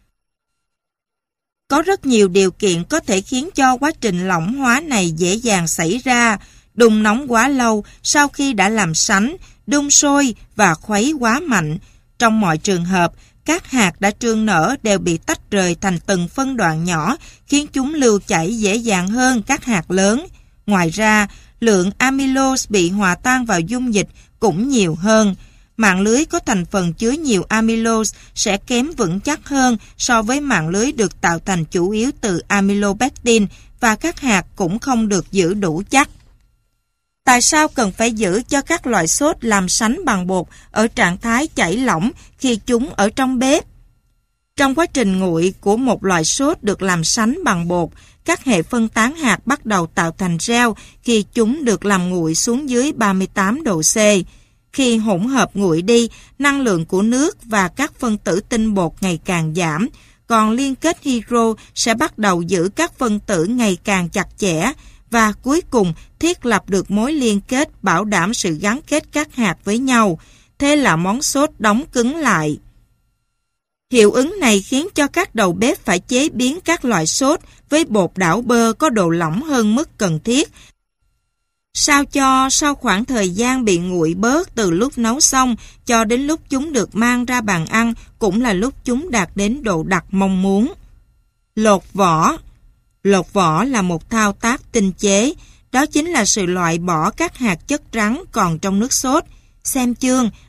Speaker 1: Có rất nhiều điều kiện có thể khiến cho quá trình lỏng hóa này dễ dàng xảy ra. Đun nóng quá lâu sau khi đã làm sánh, đun sôi và khuấy quá mạnh. Trong mọi trường hợp, các hạt đã trương nở đều bị tách rời thành từng phân đoạn nhỏ, khiến chúng lưu chảy dễ dàng hơn các hạt lớn. Ngoài ra, lượng amylose bị hòa tan vào dung dịch cũng nhiều hơn. Mạng lưới có thành phần chứa nhiều amylose sẽ kém vững chắc hơn so với mạng lưới được tạo thành chủ yếu từ amylopectin và các hạt cũng không được giữ đủ chắc. Tại sao cần phải giữ cho các loại sốt làm sánh bằng bột ở trạng thái chảy lỏng khi chúng ở trong bếp? Trong quá trình nguội của một loại sốt được làm sánh bằng bột, các hệ phân tán hạt bắt đầu tạo thành gel khi chúng được làm nguội xuống dưới ba mươi tám độ C. Khi hỗn hợp nguội đi, năng lượng của nước và các phân tử tinh bột ngày càng giảm, còn liên kết hydro sẽ bắt đầu giữ các phân tử ngày càng chặt chẽ và cuối cùng thiết lập được mối liên kết bảo đảm sự gắn kết các hạt với nhau. Thế là món sốt đóng cứng lại. Hiệu ứng này khiến cho các đầu bếp phải chế biến các loại sốt với bột đảo bơ có độ lỏng hơn mức cần thiết, sao cho sau khoảng thời gian bị nguội bớt từ lúc nấu xong cho đến lúc chúng được mang ra bàn ăn cũng là lúc chúng đạt đến độ đặc mong muốn. Lột vỏ. Lột vỏ là một thao tác tinh chế, đó chính là sự loại bỏ các hạt chất trắng còn trong nước sốt. Xem chương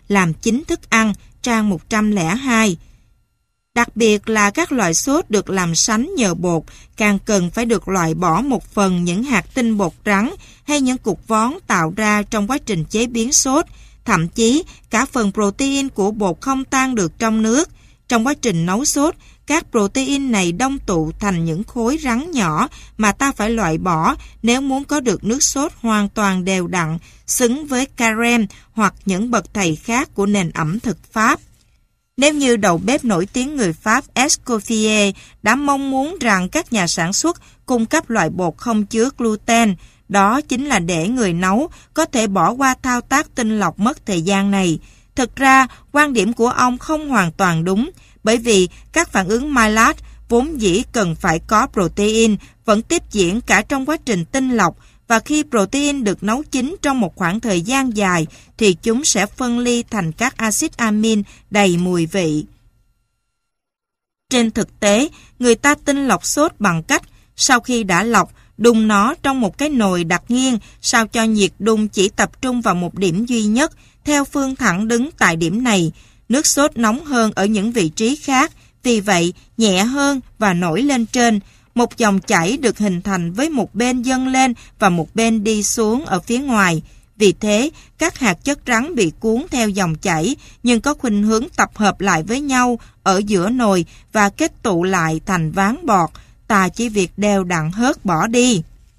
Speaker 1: làm chín thức ăn, trang một trăm lẻ hai. Đặc biệt là các loại sốt được làm sánh nhờ bột, càng cần phải được loại bỏ một phần những hạt tinh bột trắng hay những cục vón tạo ra trong quá trình chế biến sốt, thậm chí cả phần protein của bột không tan được trong nước. Trong quá trình nấu sốt, các protein này đông tụ thành những khối rắn nhỏ mà ta phải loại bỏ nếu muốn có được nước sốt hoàn toàn đều đặn, xứng với Carême hoặc những bậc thầy khác của nền ẩm thực Pháp. Nếu như đầu bếp nổi tiếng người Pháp Escoffier đã mong muốn rằng các nhà sản xuất cung cấp loại bột không chứa gluten, đó chính là để người nấu có thể bỏ qua thao tác tinh lọc mất thời gian này. Thực ra, quan điểm của ông không hoàn toàn đúng, bởi vì các phản ứng Maillard vốn dĩ cần phải có protein vẫn tiếp diễn cả trong quá trình tinh lọc, và khi protein được nấu chín trong một khoảng thời gian dài thì chúng sẽ phân ly thành các axit amin đầy mùi vị. Trên thực tế, người ta tinh lọc sốt bằng cách sau khi đã lọc, đun nó trong một cái nồi đặt nghiêng sao cho nhiệt đun chỉ tập trung vào một điểm duy nhất theo phương thẳng đứng tại điểm này. Nước sốt nóng hơn ở những vị trí khác, vì vậy nhẹ hơn và nổi lên trên. Một dòng chảy được hình thành với một bên dâng lên và một bên đi xuống ở phía ngoài. Vì thế, các hạt chất rắn bị cuốn theo dòng chảy nhưng có khuynh hướng tập hợp lại với nhau ở giữa nồi và kết tụ lại thành ván bọt. Ta chỉ việc đều đặn hớt bỏ đi.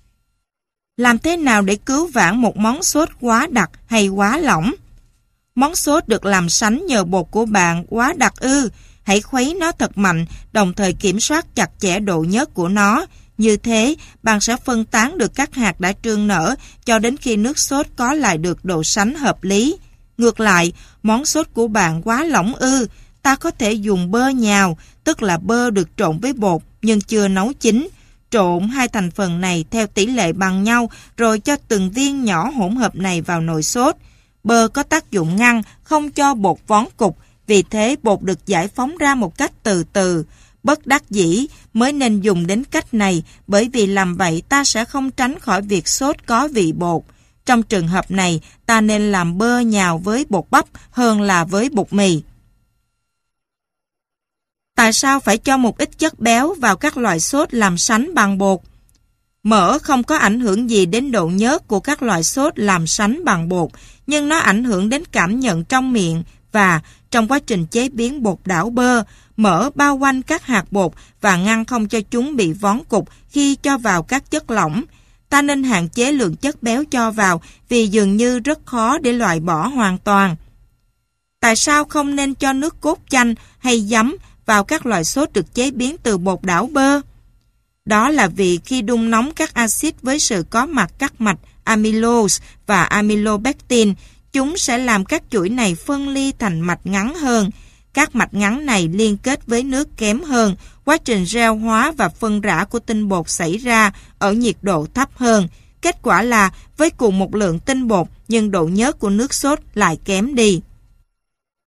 Speaker 1: Làm thế nào để cứu vãn một món sốt quá đặc hay quá lỏng? Món sốt được làm sánh nhờ bột của bạn quá đặc ư? Hãy khuấy nó thật mạnh, đồng thời kiểm soát chặt chẽ độ nhớt của nó. Như thế, bạn sẽ phân tán được các hạt đã trương nở cho đến khi nước sốt có lại được độ sánh hợp lý. Ngược lại, món sốt của bạn quá lỏng ư? Ta có thể dùng bơ nhào, tức là bơ được trộn với bột nhưng chưa nấu chín. Trộn hai thành phần này theo tỷ lệ bằng nhau rồi cho từng viên nhỏ hỗn hợp này vào nồi sốt. Bơ có tác dụng ngăn, không cho bột vón cục, vì thế bột được giải phóng ra một cách từ từ. Bất đắc dĩ mới nên dùng đến cách này, bởi vì làm vậy ta sẽ không tránh khỏi việc sốt có vị bột. Trong trường hợp này, ta nên làm bơ nhào với bột bắp hơn là với bột mì. Tại sao phải cho một ít chất béo vào các loại sốt làm sánh bằng bột? Mỡ không có ảnh hưởng gì đến độ nhớt của các loại sốt làm sánh bằng bột, nhưng nó ảnh hưởng đến cảm nhận trong miệng và trong quá trình chế biến bột đảo bơ, mỡ bao quanh các hạt bột và ngăn không cho chúng bị vón cục khi cho vào các chất lỏng. Ta nên hạn chế lượng chất béo cho vào vì dường như rất khó để loại bỏ hoàn toàn. Tại sao không nên cho nước cốt chanh hay giấm vào các loại sốt được chế biến từ bột đảo bơ? Đó là vì khi đun nóng các axit với sự có mặt các mạch amylose và amylopectin, chúng sẽ làm các chuỗi này phân ly thành mạch ngắn hơn. Các mạch ngắn này liên kết với nước kém hơn, quá trình reo hóa và phân rã của tinh bột xảy ra ở nhiệt độ thấp hơn. Kết quả là với cùng một lượng tinh bột nhưng độ nhớt của nước sốt lại kém đi.